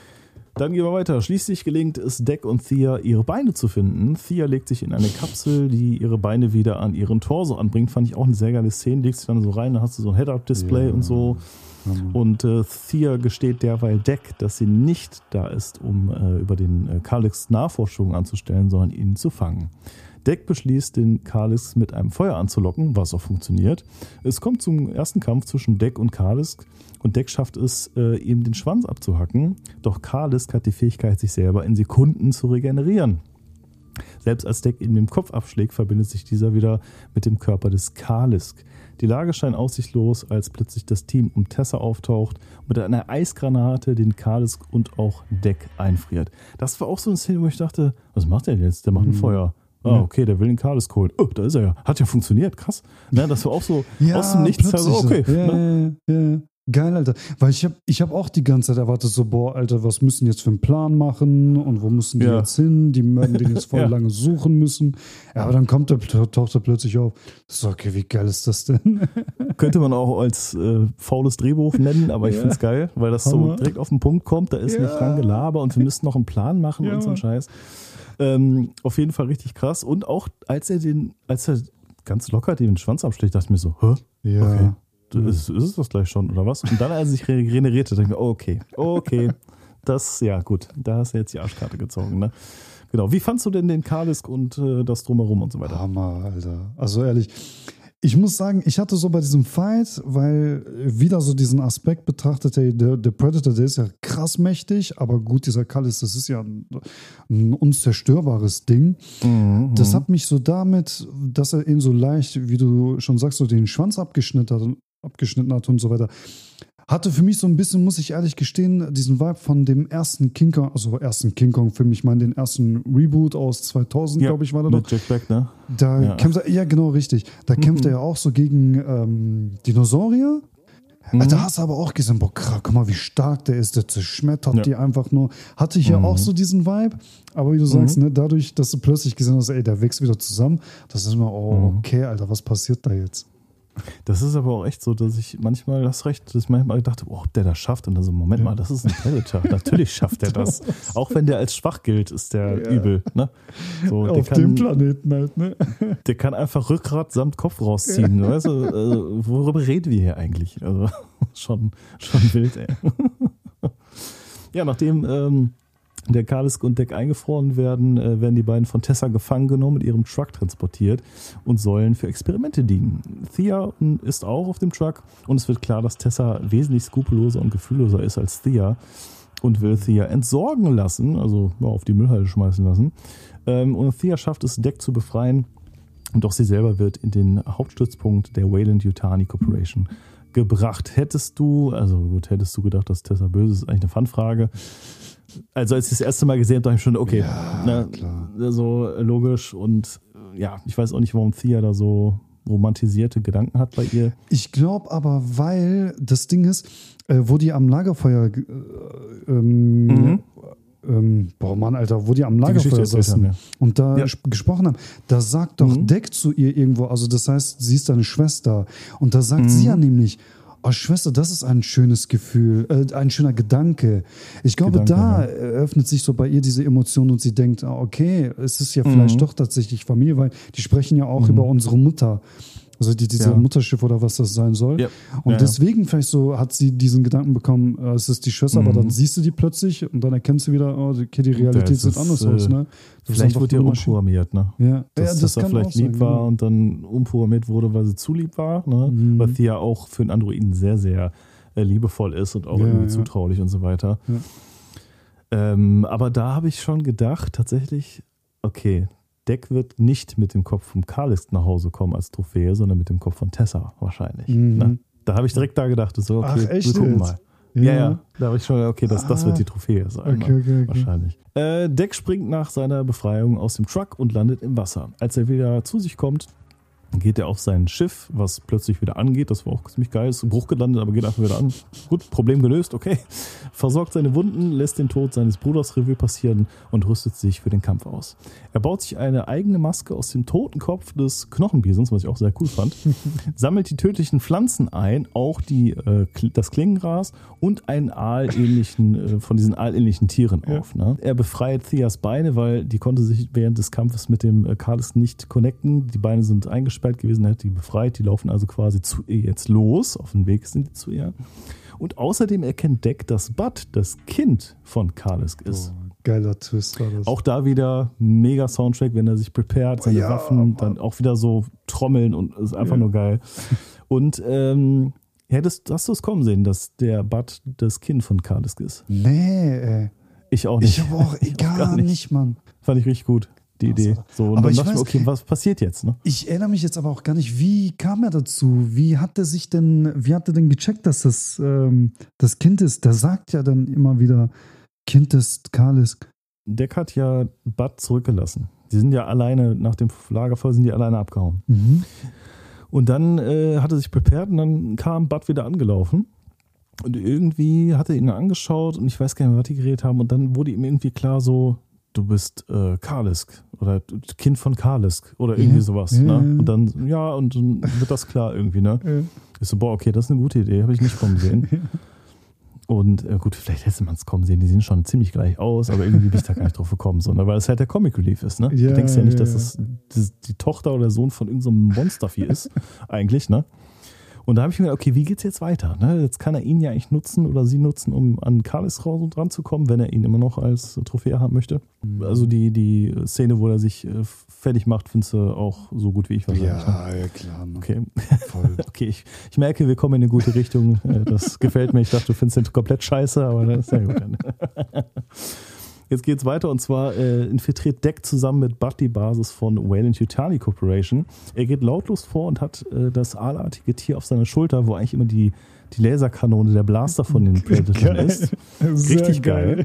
Dann gehen wir weiter. Schließlich gelingt es Deck und Thea, ihre Beine zu finden. Thea legt sich in eine Kapsel, die ihre Beine wieder an ihren Torso anbringt. Fand ich auch eine sehr geile Szene. Legt sich dann so rein, dann hast du so ein Head-Up-Display und so. Und Thea gesteht derweil Deck, dass sie nicht da ist, um über den Kalix Nachforschungen anzustellen, sondern ihn zu fangen. Deck beschließt, den Kalix mit einem Feuer anzulocken, was auch funktioniert. Es kommt zum ersten Kampf zwischen Deck und Kalix und Deck schafft es, ihm den Schwanz abzuhacken. Doch Kalix hat die Fähigkeit, sich selber in Sekunden zu regenerieren. Selbst als Deck ihm den Kopf abschlägt, verbindet sich dieser wieder mit dem Körper des Kalix. Die Lage scheint aussichtslos, als plötzlich das Team um Tessa auftaucht und mit einer Eisgranate den Kalix und auch Deck einfriert. Das war auch so eine Szene, wo ich dachte, was macht der jetzt? Der macht ein Feuer. Ah, okay, der will den Kalix holen. Oh, da ist er ja. Hat ja funktioniert, krass. Ne, das war auch so aus dem Nichts. Also, okay. Ja. Geil, Alter. Weil ich hab auch die ganze Zeit erwartet, so, boah, Alter, was müssen die jetzt für einen Plan machen und wo müssen die jetzt hin? Die werden den jetzt voll lange suchen müssen. Ja, aber dann taucht er plötzlich auf. So, okay, wie geil ist das denn? Könnte man auch als faules Drehbuch nennen, aber ich find's geil, weil das so direkt auf den Punkt kommt. Da ist nicht lang Gelaber und wir müssen noch einen Plan machen und so einen Scheiß. Auf jeden Fall richtig krass. Und auch als er ganz locker den Schwanz abschlägt, dachte ich mir so, hä? Ja. Okay. Ist es das gleich schon, oder was? Und dann, als er sich regenerierte, dachte ich mir, okay, das, ja gut, da hast du jetzt die Arschkarte gezogen, ne? Genau, wie fandst du denn den Kalix und das Drumherum und so weiter? Hammer, Alter. Also ehrlich, ich muss sagen, ich hatte so bei diesem Fight, weil wieder so diesen Aspekt betrachtet, der Predator, der ist ja krass mächtig, aber gut, dieser Kalix, das ist ja ein unzerstörbares Ding. Das hat mich so damit, dass er eben so leicht, wie du schon sagst, so den Schwanz abgeschnitten hat und so weiter, hatte für mich so ein bisschen, muss ich ehrlich gestehen, diesen Vibe von dem ersten King Kong-Film, ich meine den ersten Reboot aus 2000, glaube ich, war der mit Jack Black, ne? Da kämpft er, ja genau, richtig. Da kämpft er ja auch so gegen Dinosaurier. Da hast du aber auch gesehen, boah, guck mal, wie stark der ist, der zerschmettert die einfach nur. Hatte ich ja auch so diesen Vibe, aber wie du sagst, ne, dadurch, dass du plötzlich gesehen hast, ey, der wächst wieder zusammen, das ist immer, okay, Alter, was passiert da jetzt? Das ist aber auch echt so, dass ich manchmal, hast recht, dass ich manchmal dachte, ob der das schafft. Und dann so, Moment mal, das ist ein Predator. Natürlich schafft er das. Auch wenn der als schwach gilt, ist der übel. Ne? So, auf dem Planeten halt, ne? Der kann einfach Rückgrat samt Kopf rausziehen. Weißt du, worüber reden wir hier eigentlich? Also schon wild, ey. Ja, nachdem der Kalix und Deck eingefroren werden die beiden von Tessa gefangen genommen, mit ihrem Truck transportiert und sollen für Experimente dienen. Thea ist auch auf dem Truck und es wird klar, dass Tessa wesentlich skrupelloser und gefühlloser ist als Thea und will Thea entsorgen lassen, also auf die Müllhalde schmeißen lassen. Und Thea schafft es, Deck zu befreien, doch sie selber wird in den Hauptstützpunkt der Weyland-Yutani Corporation gebracht. Hättest du gedacht, dass Tessa böse ist? Eigentlich eine Fun-Frage. Also als ich das erste Mal gesehen habe, dachte ich schon, okay, klar. So logisch und ich weiß auch nicht, warum Thea da so romantisierte Gedanken hat bei ihr. Ich glaube aber, weil das Ding ist, wo die am Lagerfeuer wo die am Lagerfeuer saßen und da gesprochen haben, da sagt doch Deck zu ihr irgendwo, also das heißt, sie ist deine Schwester und da sagt sie ja nämlich, oh Schwester, das ist ein schönes Gefühl, ein schöner Gedanke. Ich glaube, da eröffnet sich so bei ihr diese Emotion und sie denkt, okay, es ist ja vielleicht doch tatsächlich Familie, weil die sprechen ja auch über unsere Mutter. Also diese Mutterschiff oder was das sein soll. Ja. Und deswegen vielleicht so hat sie diesen Gedanken bekommen, es ist die Schwester, aber dann siehst du die plötzlich und dann erkennst du wieder, okay, die Realität sieht anders aus. Ne? Vielleicht wurde ihr umprogrammiert, ne? Ja. Dass er vielleicht lieb war und dann umprogrammiert wurde, weil sie zu lieb war. Ne? Weil Thea auch für einen Androiden sehr, sehr liebevoll ist und auch irgendwie zutraulich und so weiter. Ja. Aber da habe ich schon gedacht, tatsächlich, okay, Deck wird nicht mit dem Kopf vom Kalix nach Hause kommen als Trophäe, sondern mit dem Kopf von Tessa wahrscheinlich. Ne? Da habe ich direkt gedacht, so, okay, wir gucken mal. Ja. Da habe ich schon, okay, das wird die Trophäe sein. Okay. Wahrscheinlich. Deck springt nach seiner Befreiung aus dem Truck und landet im Wasser. Als er wieder zu sich kommt, Dann geht er auf sein Schiff, was plötzlich wieder angeht. Das war auch ziemlich geil. Ist im Bruch gelandet, aber geht einfach wieder an. Gut, Problem gelöst, okay. Versorgt seine Wunden, lässt den Tod seines Bruders Revue passieren und rüstet sich für den Kampf aus. Er baut sich eine eigene Maske aus dem Totenkopf des Knochenbisons, was ich auch sehr cool fand. Sammelt die tödlichen Pflanzen ein, auch das Klingengras und einen von diesen aalähnlichen Tieren auf. Ne? Er befreit Theas Beine, weil die konnte sich während des Kampfes mit dem Kalisk nicht connecten. Die Beine sind eingesperrt gewesen, er hat die befreit, die laufen also quasi zu ihr jetzt los, auf dem Weg sind die zu ihr. Und außerdem erkennt Deck, dass Bud das Kind von Kalisk ist. Oh, geiler Twist war das. Auch da wieder mega Soundtrack, wenn er sich prepared, seine Waffen, dann auch wieder so trommeln und ist einfach nur geil. Und hast du es kommen sehen, dass der Bud das Kind von Kalisk ist? Nee, ey. Ich auch nicht. Ich aber auch gar nicht, Mann. Fand ich richtig gut. Die Idee. So, und aber dann dachte ich mir, okay, was passiert jetzt? Ne? Ich erinnere mich jetzt aber auch gar nicht, wie kam er dazu? Wie hat er denn gecheckt, dass das Kind ist? Der sagt ja dann immer wieder, Kind ist Kalisk. Deck hat ja Bud zurückgelassen. Die sind ja alleine, nach dem Lagerfeuer sind die alleine abgehauen. Und dann hat er sich prepared und dann kam Bud wieder angelaufen. Und irgendwie hat er ihn angeschaut und ich weiß gar nicht mehr, was die geredet haben. Und dann wurde ihm irgendwie klar so, du bist Kalisk oder Kind von Kalisk oder irgendwie sowas. Ne? Und dann, und dann wird das klar irgendwie. Ne? Ich so, okay, das ist eine gute Idee, habe ich nicht kommen sehen. Und gut, vielleicht hätte man es kommen sehen, die sehen schon ziemlich gleich aus, aber irgendwie bin ich da gar nicht drauf gekommen, so, ne? Weil es halt der Comic Relief ist. Ne? Du denkst ja nicht, dass es die Tochter oder Sohn von irgendeinem Monstervieh ist, eigentlich, ne? Und da habe ich mir gedacht, okay, wie geht's jetzt weiter? Ne? Jetzt kann er ihn ja eigentlich nutzen oder sie nutzen, um an Kalisk dran zu kommen, wenn er ihn immer noch als Trophäe haben möchte. Also die Szene, wo er sich fertig macht, findest du auch so gut wie ich wahrscheinlich. Ja, klar. Ne? Okay, voll. Okay, ich merke, wir kommen in eine gute Richtung. Das gefällt mir. Ich dachte, du findest den komplett scheiße, aber das ist ja gut. Jetzt geht's weiter und zwar infiltriert Deck zusammen mit Bud die Basis von Weyland-Yutani Corporation. Er geht lautlos vor und hat das aalartige Tier auf seiner Schulter, wo eigentlich immer die Laserkanone, der Blaster von den Predators ist. Richtig geil.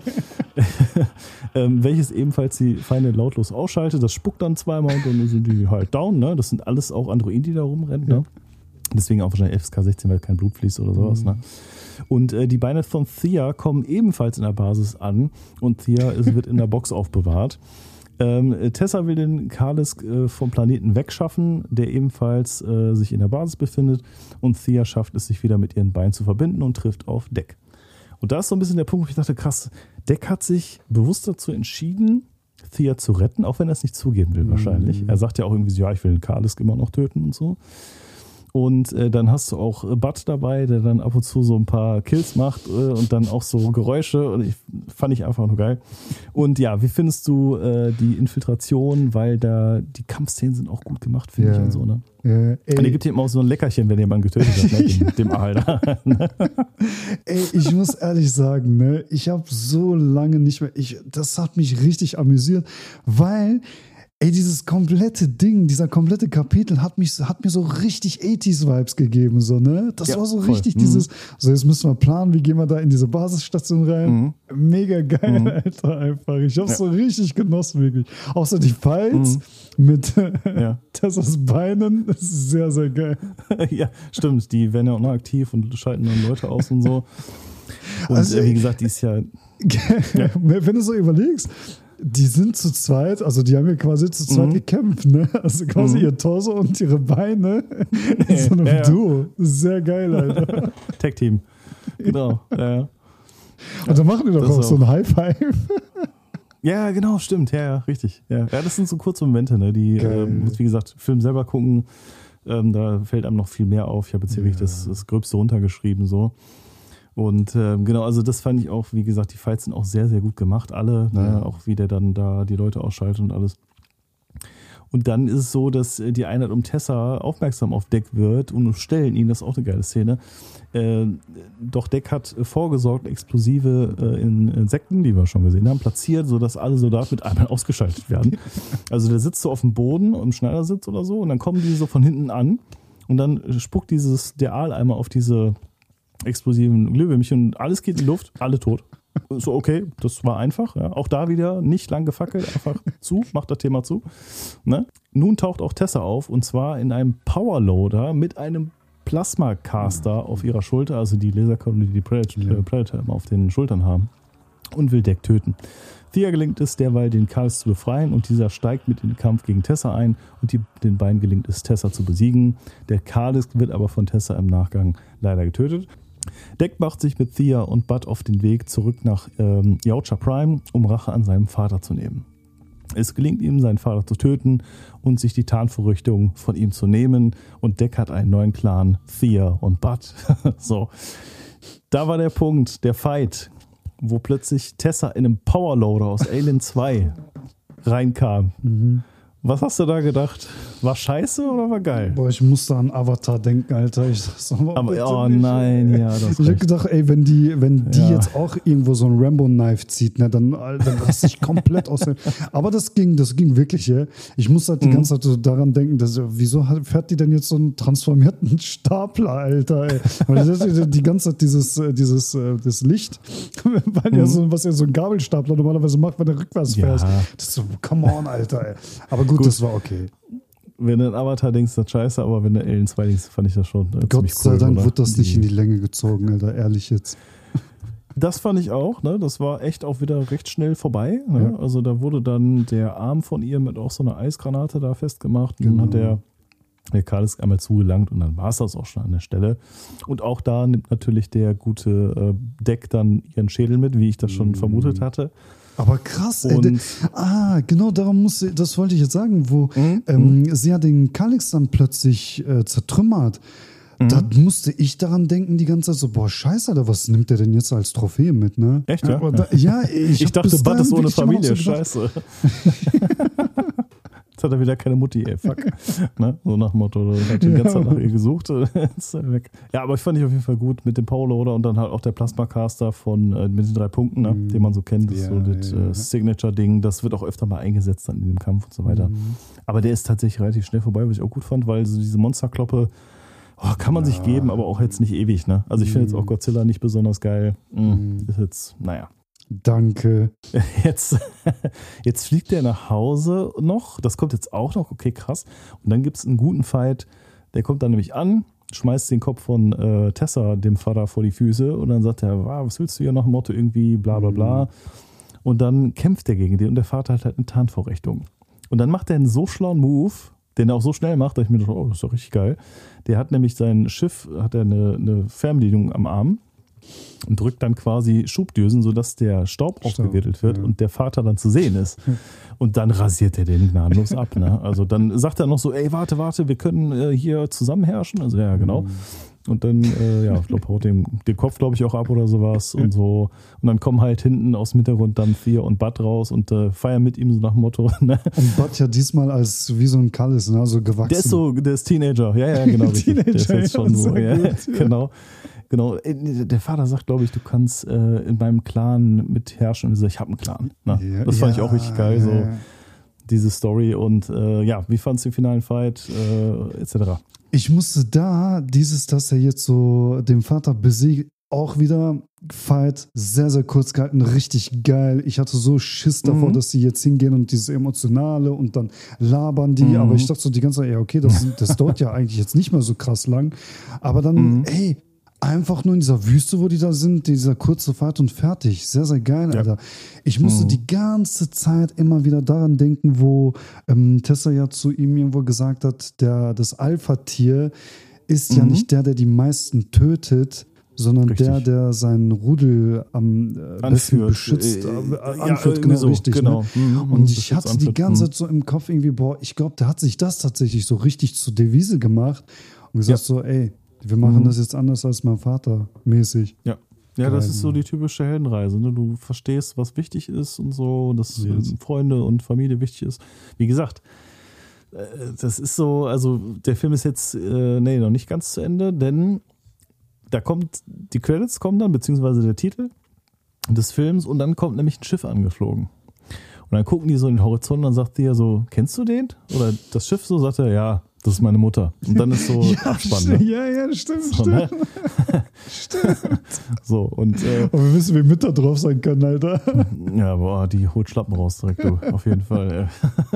Welches ebenfalls die Feinde lautlos ausschaltet. Das spuckt dann zweimal und dann sind die halt down. Ne? Das sind alles auch Androiden, die da rumrennen. Ne? Deswegen auch wahrscheinlich FSK 16, weil kein Blut fließt oder sowas. Ne? Und die Beine von Thea kommen ebenfalls in der Basis an und Thea wird in der Box aufbewahrt. Tessa will den Kalisk vom Planeten wegschaffen, der ebenfalls sich in der Basis befindet, und Thea schafft es, sich wieder mit ihren Beinen zu verbinden und trifft auf Deck. Und da ist so ein bisschen der Punkt, wo ich dachte, krass, Deck hat sich bewusst dazu entschieden, Thea zu retten, auch wenn er es nicht zugeben will wahrscheinlich. Er sagt ja auch irgendwie so, ja, ich will den Kalisk immer noch töten und so. Und dann hast du auch Bud dabei, der dann ab und zu so ein paar Kills macht und dann auch so Geräusche. Und fand ich einfach nur geil. Und ja, wie findest du die Infiltration? Weil da die Kampfszenen sind auch gut gemacht, finde ich. Und so, ne? Und er gibt ihm auch so ein Leckerchen, wenn jemand getötet hat, ne? dem Aal da. Ey, ich muss ehrlich sagen, ne, ich habe so lange nicht mehr, das hat mich richtig amüsiert, weil dieses komplette Ding, dieser komplette Kapitel hat mir so richtig 80s-Vibes gegeben, so, ne? Das war so voll. Richtig dieses, so jetzt müssen wir planen, wie gehen wir da in diese Basisstation rein? Mega geil, Alter, einfach. Ich hab's so richtig genossen, wirklich. Außer die Fights mit Tessas Beinen, das ist sehr, sehr geil. Ja, stimmt, die werden ja auch noch aktiv und schalten dann Leute aus und so. Und also, wie gesagt, die ist ja... Wenn du so überlegst, die sind zu zweit, also die haben ja quasi zu zweit gekämpft, ne? Also quasi ihr Torso und ihre Beine in so einem Duo. Sehr geil, Alter. Tag-Team. Genau. Ja. Und dann machen die doch auch so ein High-Five. Ja, genau, stimmt. Ja, richtig. Ja, das sind so kurze Momente, ne? Die, wie gesagt, Film selber gucken, da fällt einem noch viel mehr auf. Ich habe jetzt hier wirklich das Gröbste runtergeschrieben, so. Und genau, also das fand ich auch, wie gesagt, die Fights sind auch sehr, sehr gut gemacht, alle, ne? Auch wie der dann da die Leute ausschaltet und alles. Und dann ist es so, dass die Einheit um Tessa aufmerksam auf Deck wird und stellen ihn, das ist auch eine geile Szene. Doch Deck hat vorgesorgt, Explosive in Insekten, die wir schon gesehen haben, platziert, sodass alle Soldaten mit einmal ausgeschaltet werden. Also der sitzt so auf dem Boden, im Schneidersitz oder so, und dann kommen die so von hinten an und dann spuckt der Aal einmal auf diese explosiven Glühwürmchen und alles geht in die Luft, alle tot. So, okay, das war einfach. Ja. Auch da wieder nicht lang gefackelt, einfach macht das Thema zu. Ne? Nun taucht auch Tessa auf und zwar in einem Powerloader mit einem Plasma-Caster auf ihrer Schulter, also die Laserkanone, die Predator immer auf den Schultern haben, und will Deck töten. Thea gelingt es derweil, den Kals zu befreien und dieser steigt mit in den Kampf gegen Tessa ein und den beiden gelingt es, Tessa zu besiegen. Der Kalisk wird aber von Tessa im Nachgang leider getötet. Deck macht sich mit Thea und Bud auf den Weg zurück nach Yautja Prime, um Rache an seinem Vater zu nehmen. Es gelingt ihm, seinen Vater zu töten und sich die Tarnvorrichtung von ihm zu nehmen und Deck hat einen neuen Clan, Thea und Bud. So, da war der Punkt, der Fight, wo plötzlich Tessa in einem Powerloader aus Alien 2 reinkam. Was hast du da gedacht? War scheiße oder war geil? Boah, ich musste an Avatar denken, Alter. Aber nein, ja. Ich hab gedacht, ey, wenn die jetzt auch irgendwo so ein Rambo-Knife zieht, ne, dann raste ich komplett aus. Aber das ging wirklich, ja. Ich musste halt die ganze Zeit so daran denken, wieso fährt die denn jetzt so einen transformierten Stapler, Alter, ey? Weil das ist die ganze Zeit das Licht, was ja so ein Gabelstapler normalerweise macht, wenn er rückwärts fährst. Das ist so, come on, Alter, ey. Aber gut, das war okay. Wenn du an Avatar denkst, das ist scheiße, aber wenn du Alien 2 denkst, fand ich das schon ziemlich cool. Gott sei Dank wird das nicht in die Länge gezogen, Alter, ehrlich jetzt. Das fand ich auch, ne? Das war echt auch wieder recht schnell vorbei. Ne? Ja. Also da wurde dann der Arm von ihr mit auch so einer Eisgranate da festgemacht. Und dann hat der Kalisk einmal zugelangt und dann war es das auch schon an der Stelle. Und auch da nimmt natürlich der gute Deck dann ihren Schädel mit, wie ich das schon vermutet hatte. Aber krass, ey. Genau, das wollte ich jetzt sagen, wo sie ja den Kalisk dann plötzlich zertrümmert. Da musste ich daran denken die ganze Zeit so, boah, scheiße, Alter, was nimmt der denn jetzt als Trophäe mit, ne? Echt, ja? Ich dachte, Bud ist ohne Familie, scheiße. Jetzt hat er wieder keine Mutti, ey, fuck. Ne? So nach dem Motto, hat die ganze Zeit nach ihr gesucht. Ist weg. Ja, aber ich fand ich auf jeden Fall gut mit dem Powerloader und dann halt auch der Plasma-Caster mit den 3 Punkten, ne? Den man so kennt. Das ist so das Signature-Ding. Das wird auch öfter mal eingesetzt dann in dem Kampf und so weiter. Aber der ist tatsächlich relativ schnell vorbei, was ich auch gut fand, weil so diese Monsterkloppe kann man sich geben, aber auch jetzt nicht ewig. Ne? Also ich finde jetzt auch Godzilla nicht besonders geil. Ist jetzt, naja. Danke. Jetzt fliegt der nach Hause noch. Das kommt jetzt auch noch. Okay, krass. Und dann gibt es einen guten Fight. Der kommt dann nämlich an, schmeißt den Kopf von Tessa, dem Vater, vor die Füße. Und dann sagt er, was willst du hier nach dem Motto irgendwie, bla bla bla. Und dann kämpft er gegen den. Und der Vater hat halt eine Tarnvorrichtung. Und dann macht er einen so schlauen Move, den er auch so schnell macht, dass ich mir dachte, das ist doch richtig geil. Der hat nämlich sein Schiff, hat er eine Fernbedienung am Arm und drückt dann quasi Schubdüsen, sodass der Staub aufgewirbelt wird und der Vater dann zu sehen ist. Und dann rasiert er den gnadenlos ab. Ne? Also dann sagt er noch so, ey, warte, wir können hier zusammen herrschen. Also ja, genau. Und dann, ich glaube, haut den Kopf, glaube ich, auch ab oder sowas und so. Und dann kommen halt hinten aus dem Hintergrund dann Thea und Bud raus und feiern mit ihm so nach dem Motto. Ne? Und Bud ja diesmal als wie so ein Kallis, ne? So gewachsen. Der ist Teenager. Ja, genau. Teenager, der ist jetzt schon so. Ja, genau. Der Vater sagt, glaube ich, du kannst in meinem Clan mitherrschen. Und ich habe einen Clan. Ne? Das fand ich auch richtig geil, so diese Story. Und wie fandst du den finalen Fight, etc.? Ich musste dass er jetzt so den Vater besiegt, auch wieder Fight, sehr, sehr kurz gehalten, richtig geil. Ich hatte so Schiss davor, dass die jetzt hingehen und dieses Emotionale und dann labern die. Aber ich dachte so die ganze Zeit, ja, okay, das dauert ja eigentlich jetzt nicht mehr so krass lang. Aber dann, einfach nur in dieser Wüste, wo die da sind, dieser kurze Fight und fertig. Sehr, sehr geil, Alter. Ich musste die ganze Zeit immer wieder daran denken, wo Tessa ja zu ihm irgendwo gesagt hat, das Alpha-Tier ist ja nicht der die meisten tötet, sondern der seinen Rudel am besten beschützt. Anführt, genau, so, richtig. Genau. Ne? Und ich hatte die ganze Zeit so im Kopf irgendwie, ich glaube, der hat sich das tatsächlich so richtig zur Devise gemacht und gesagt so, ey, wir machen das jetzt anders als mein Vater, mäßig. Ja, das ist so die typische Heldenreise. Ne? Du verstehst, was wichtig ist und so, dass Freunde und Familie wichtig ist. Wie gesagt, das ist so, also der Film ist jetzt noch nicht ganz zu Ende, denn die Credits kommen dann, beziehungsweise der Titel des Films und dann kommt nämlich ein Schiff angeflogen. Und dann gucken die so in den Horizont und dann sagt die ja so, kennst du den? Oder das Schiff so, sagt er, ja, Das ist meine Mutter. Und dann ist so Abspann. Ja, stimmt. So, ne? Stimmt. So, und aber wir wissen, wie Mütter drauf sein können, Alter. Ja, boah, die holt Schlappen raus direkt, du. Auf jeden Fall.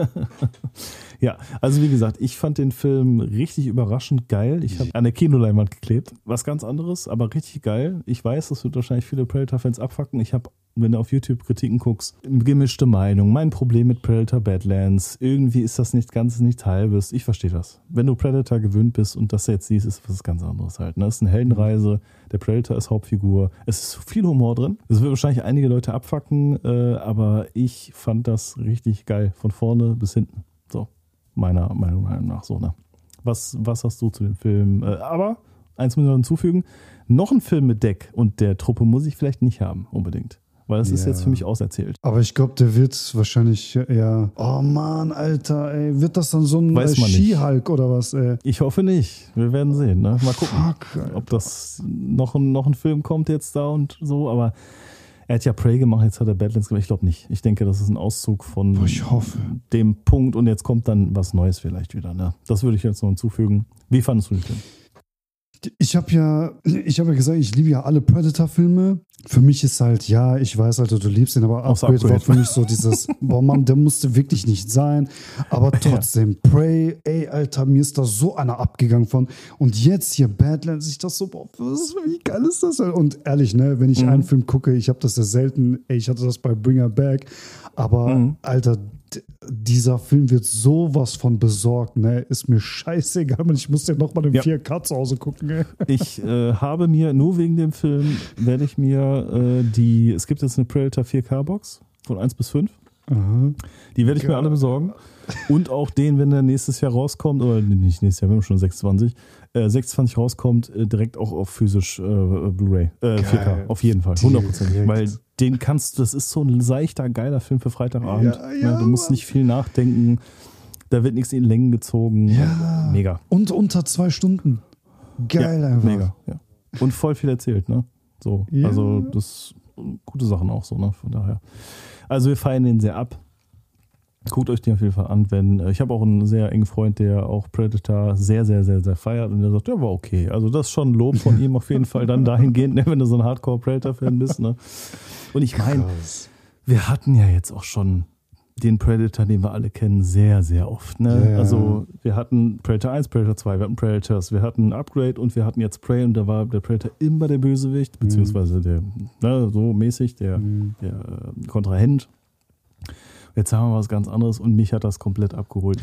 Ja, also wie gesagt, ich fand den Film richtig überraschend geil. Ich habe an der Kinoleinwand geklebt. Was ganz anderes, aber richtig geil. Ich weiß, das wird wahrscheinlich viele Predator-Fans abfacken. Ich habe, wenn du auf YouTube Kritiken guckst, gemischte Meinung. Mein Problem mit Predator Badlands. Irgendwie ist das nicht Ganzes, nichts Halbes. Ich verstehe das. Wenn du Predator gewöhnt bist und das jetzt siehst, ist was ganz anderes halt. Ne? Es ist eine Heldenreise. Der Predator ist Hauptfigur. Es ist viel Humor drin. Es wird wahrscheinlich einige Leute abfacken, aber ich fand das richtig geil. Von vorne bis hinten. So, meiner Meinung nach so. Ne? Was hast du zu dem Film? Aber, eins muss ich noch hinzufügen, noch ein Film mit Deck und der Truppe muss ich vielleicht nicht haben, unbedingt. Weil das ist jetzt für mich auserzählt. Aber ich glaube, der wird wahrscheinlich eher, oh Mann, Alter, ey, wird das dann so ein She-Hulk oder was, ey? Ich hoffe nicht. Wir werden sehen, ne? Mal gucken, ob das noch ein Film kommt jetzt da und so, aber er hat ja Prey gemacht, jetzt hat er Badlands gemacht. Ich glaube nicht. Ich denke, das ist ein Auszug von dem Punkt und jetzt kommt dann was Neues vielleicht wieder, ne? Das würde ich jetzt noch hinzufügen. Wie fandest du den Film? Ich habe ja gesagt, ich liebe ja alle Predator-Filme. Für mich ist halt, ja, ich weiß, Alter, du liebst ihn, aber Upgrade war für mich so dieses, boah Mann, der musste wirklich nicht sein. Aber trotzdem, Prey, ey, Alter, mir ist da so einer abgegangen von. Und jetzt hier Badlands, ich dachte so, boah, wie geil ist das? Und ehrlich, ne, wenn ich einen Film gucke, ich habe das ja selten, ey, ich hatte das bei Bring Her Back, aber Alter, dieser Film wird sowas von besorgt, ne? Ist mir scheißegal, ich muss den nochmal in 4K zu Hause gucken, ey. Ich habe mir, nur wegen dem Film, werde ich mir es gibt jetzt eine Predator 4K-Box von 1 bis 5. Aha. Die werde ich mir alle besorgen. Und auch den, wenn der nächstes Jahr rauskommt, oder nicht nächstes Jahr, wir haben schon 26 rauskommt, direkt auch auf physisch Blu-ray, 4K, auf jeden Fall, 100%. Weil das ist so ein seichter, geiler Film für Freitagabend. Ja, du musst nicht viel nachdenken, da wird nichts in Längen gezogen. Ja. Mega. Und unter 2 Stunden. Geil einfach. Mega, ja. Und voll viel erzählt, ne? So, also das gute Sachen auch so, ne? Von daher. Also wir feiern den sehr ab. Guckt euch den auf jeden Fall an, ich habe auch einen sehr engen Freund, der auch Predator sehr, sehr, sehr, sehr feiert und der sagt, ja, war okay. Also das ist schon ein Lob von ihm auf jeden Fall dann dahingehend, ne, wenn du so ein Hardcore-Predator-Fan bist. Ne? Und ich meine, wir hatten ja jetzt auch schon den Predator, den wir alle kennen, sehr, sehr oft. Ne? Ja. Also wir hatten Predator 1, Predator 2, wir hatten Predators, wir hatten Upgrade und wir hatten jetzt Prey und da war der Predator immer der Bösewicht, beziehungsweise der, so mäßig, der Kontrahent. Jetzt haben wir was ganz anderes und mich hat das komplett abgeholt.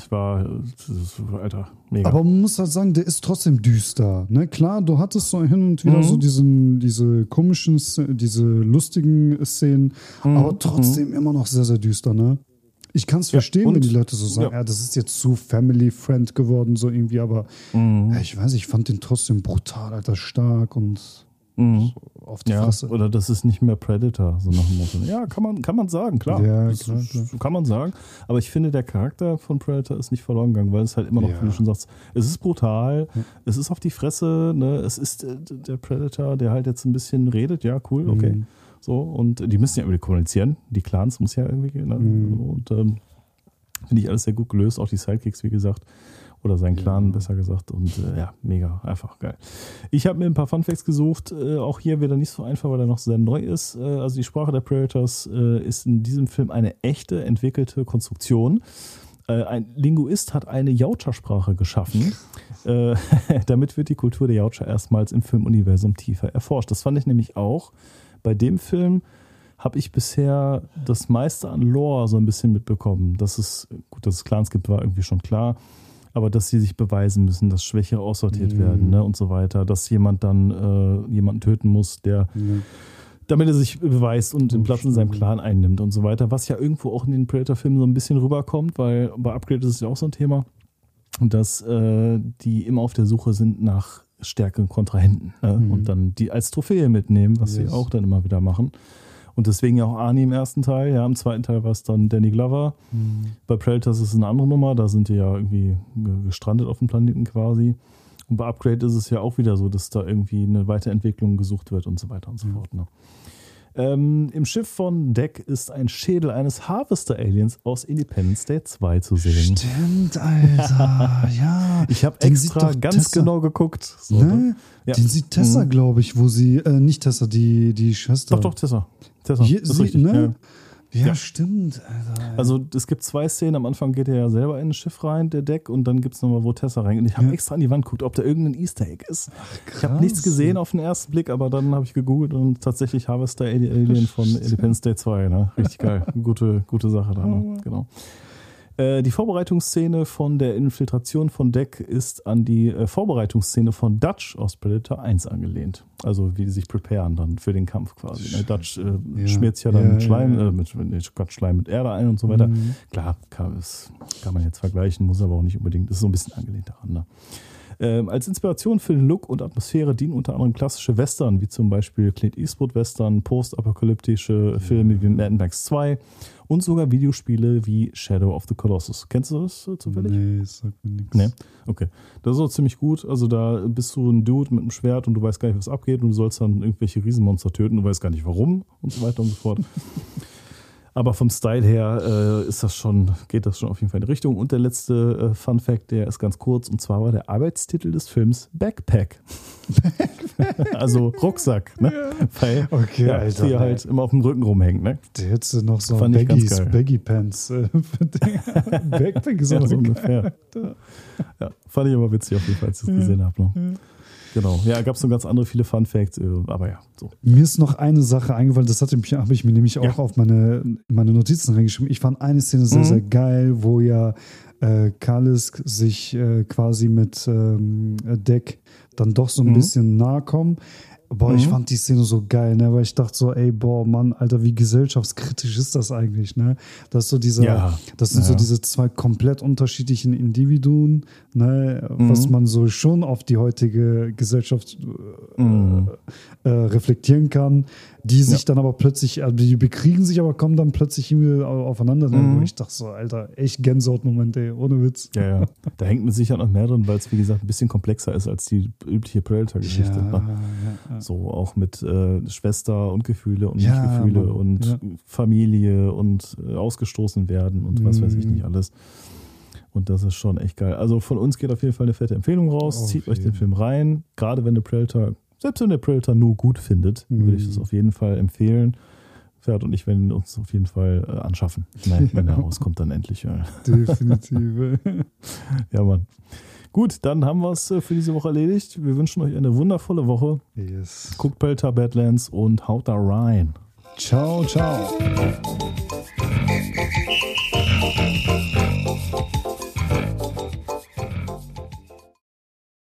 Alter, mega. Aber man muss halt sagen, der ist trotzdem düster. Ne? Klar, du hattest so hin und wieder so diese komischen, diese lustigen Szenen, aber trotzdem immer noch sehr, sehr düster. Ne? Ich kann es verstehen, wenn die Leute so sagen, das ist jetzt zu family-friend geworden, so irgendwie, aber ich weiß, ich fand den trotzdem brutal, Alter, stark und so auf die Fresse. Oder das ist nicht mehr Predator, so nach dem Motto. Ja, kann man sagen, klar. Ja, klar. Kann man sagen. Aber ich finde, der Charakter von Predator ist nicht verloren gegangen, weil es halt immer noch, wie du schon sagst, es ist brutal, es ist auf die Fresse, ne? Es ist der Predator, der halt jetzt ein bisschen redet, ja, cool, okay. So, und die müssen ja irgendwie kommunizieren, die Clans muss ja irgendwie gehen. Ne? Und finde ich alles sehr gut gelöst, auch die Sidekicks, wie gesagt. Oder sein Clan, besser gesagt. Und mega, einfach geil. Ich habe mir ein paar Funfacts gesucht. Auch hier wieder nicht so einfach, weil er noch sehr neu ist. Also die Sprache der Predators ist in diesem Film eine echte, entwickelte Konstruktion. Ein Linguist hat eine Jautscher-Sprache geschaffen. Damit wird die Kultur der Jautscher erstmals im Filmuniversum tiefer erforscht. Das fand ich nämlich auch. Bei dem Film habe ich bisher das meiste an Lore so ein bisschen mitbekommen. Dass es Clans gibt, war irgendwie schon klar. Aber dass sie sich beweisen müssen, dass Schwächere aussortiert werden, ne, und so weiter. Dass jemand dann jemanden töten muss, damit er sich beweist und den Platz in seinem Clan einnimmt und so weiter. Was ja irgendwo auch in den Predator-Filmen so ein bisschen rüberkommt, weil bei Upgrade ist es ja auch so ein Thema, dass die immer auf der Suche sind nach stärkeren Kontrahenten, ne? Und dann die als Trophäe mitnehmen, was sie auch dann immer wieder machen. Und deswegen ja auch Arnie im ersten Teil. Ja, im zweiten Teil war es dann Danny Glover. Bei Predators ist es eine andere Nummer. Da sind die ja irgendwie gestrandet auf dem Planeten quasi. Und bei Upgrade ist es ja auch wieder so, dass da irgendwie eine Weiterentwicklung gesucht wird und so weiter und so fort. Ne? Im Schiff von Deck ist ein Schädel eines Harvester-Aliens aus Independence Day 2 zu sehen. Stimmt, Alter. Ja. Ich habe extra ganz genau geguckt. So, ne? Ja. Den sieht Tessa, glaube ich, wo sie, nicht Tessa, die Schwester. Doch, Tessa. Hier, ist richtig. Ne? Ja, stimmt, Alter. Also es gibt 2 Szenen. Am Anfang geht er ja selber in ein Schiff rein, der Deck, und dann gibt es nochmal, wo Tessa reingeht. Und ich habe extra an die Wand geguckt, ob da irgendein Easter Egg ist. Ach, ich habe nichts gesehen auf den ersten Blick, aber dann habe ich gegoogelt und tatsächlich Harvester Alien von Independence Day 2. Ne? Richtig geil. Gute Sache da. Ne? Genau. Die Vorbereitungsszene von der Infiltration von Deck ist an die Vorbereitungsszene von Dutch aus Predator 1 angelehnt. Also wie die sich preparen dann für den Kampf quasi. Dutch schmiert sich ja dann mit Schleim, Schleim mit Erde ein und so weiter. Klar, kann man jetzt vergleichen, muss aber auch nicht unbedingt. Das ist so ein bisschen angelehnt daran. Ne? Als Inspiration für den Look und Atmosphäre dienen unter anderem klassische Western, wie zum Beispiel Clint Eastwood Western, postapokalyptische Filme wie Mad Max 2 und sogar Videospiele wie Shadow of the Colossus. Kennst du das zufällig? Nee, das sagt mir nichts. Nee? Okay. Das ist auch ziemlich gut. Also da bist du ein Dude mit einem Schwert und du weißt gar nicht, was abgeht, und du sollst dann irgendwelche Riesenmonster töten, du weißt gar nicht warum und so weiter und so fort. Aber vom Style her geht das schon auf jeden Fall in die Richtung. Und der letzte Fun Fact, der ist ganz kurz, und zwar war der Arbeitstitel des Films Backpack. Also Rucksack, ne? Weil Alter, die halt immer auf dem Rücken rumhängt, ne? Der hätte noch so Baggy Pants. Backpack ist auch so ungefähr. Ja, fand ich aber witzig auf jeden Fall, als ich es gesehen habe. Ne? Genau, ja, gab es noch ganz andere viele Fun Facts, aber ja, so. Mir ist noch eine Sache eingefallen, das habe ich mir nämlich auch auf meine Notizen reingeschrieben. Ich fand eine Szene sehr, sehr geil, wo ja Kalisk sich quasi mit Deck dann doch so ein bisschen nahe kommen. Boah, ich fand die Szene so geil, ne? Weil ich dachte so, ey, boah, Mann, Alter, wie gesellschaftskritisch ist das eigentlich, ne? Das ist so so diese 2 komplett unterschiedlichen Individuen, ne? Was man so schon auf die heutige Gesellschaft reflektieren kann, die sich dann aber plötzlich, die bekriegen sich, aber kommen dann plötzlich irgendwie aufeinander. Ne? Ich dachte so, Alter, echt Gänsehautmoment, ey, ohne Witz. Ja. Da hängt mit Sicherheit noch mehr drin, weil es, wie gesagt, ein bisschen komplexer ist als die übliche Predator-Geschichte. Ja. So auch mit Schwester und Gefühle und Nicht-Gefühle und Familie und ausgestoßen werden und was weiß ich nicht alles. Und das ist schon echt geil. Also von uns geht auf jeden Fall eine fette Empfehlung raus. Zieht euch den Film rein. Gerade wenn selbst wenn der Predator nur gut findet, würde ich das auf jeden Fall empfehlen. Pferd und ich werden uns auf jeden Fall anschaffen. Wenn er rauskommt, dann endlich. Ja. Definitiv. Ja, Mann. Gut, dann haben wir es für diese Woche erledigt. Wir wünschen euch eine wundervolle Woche. Yes. Guckt Predator Badlands und haut da rein. Ciao, ciao.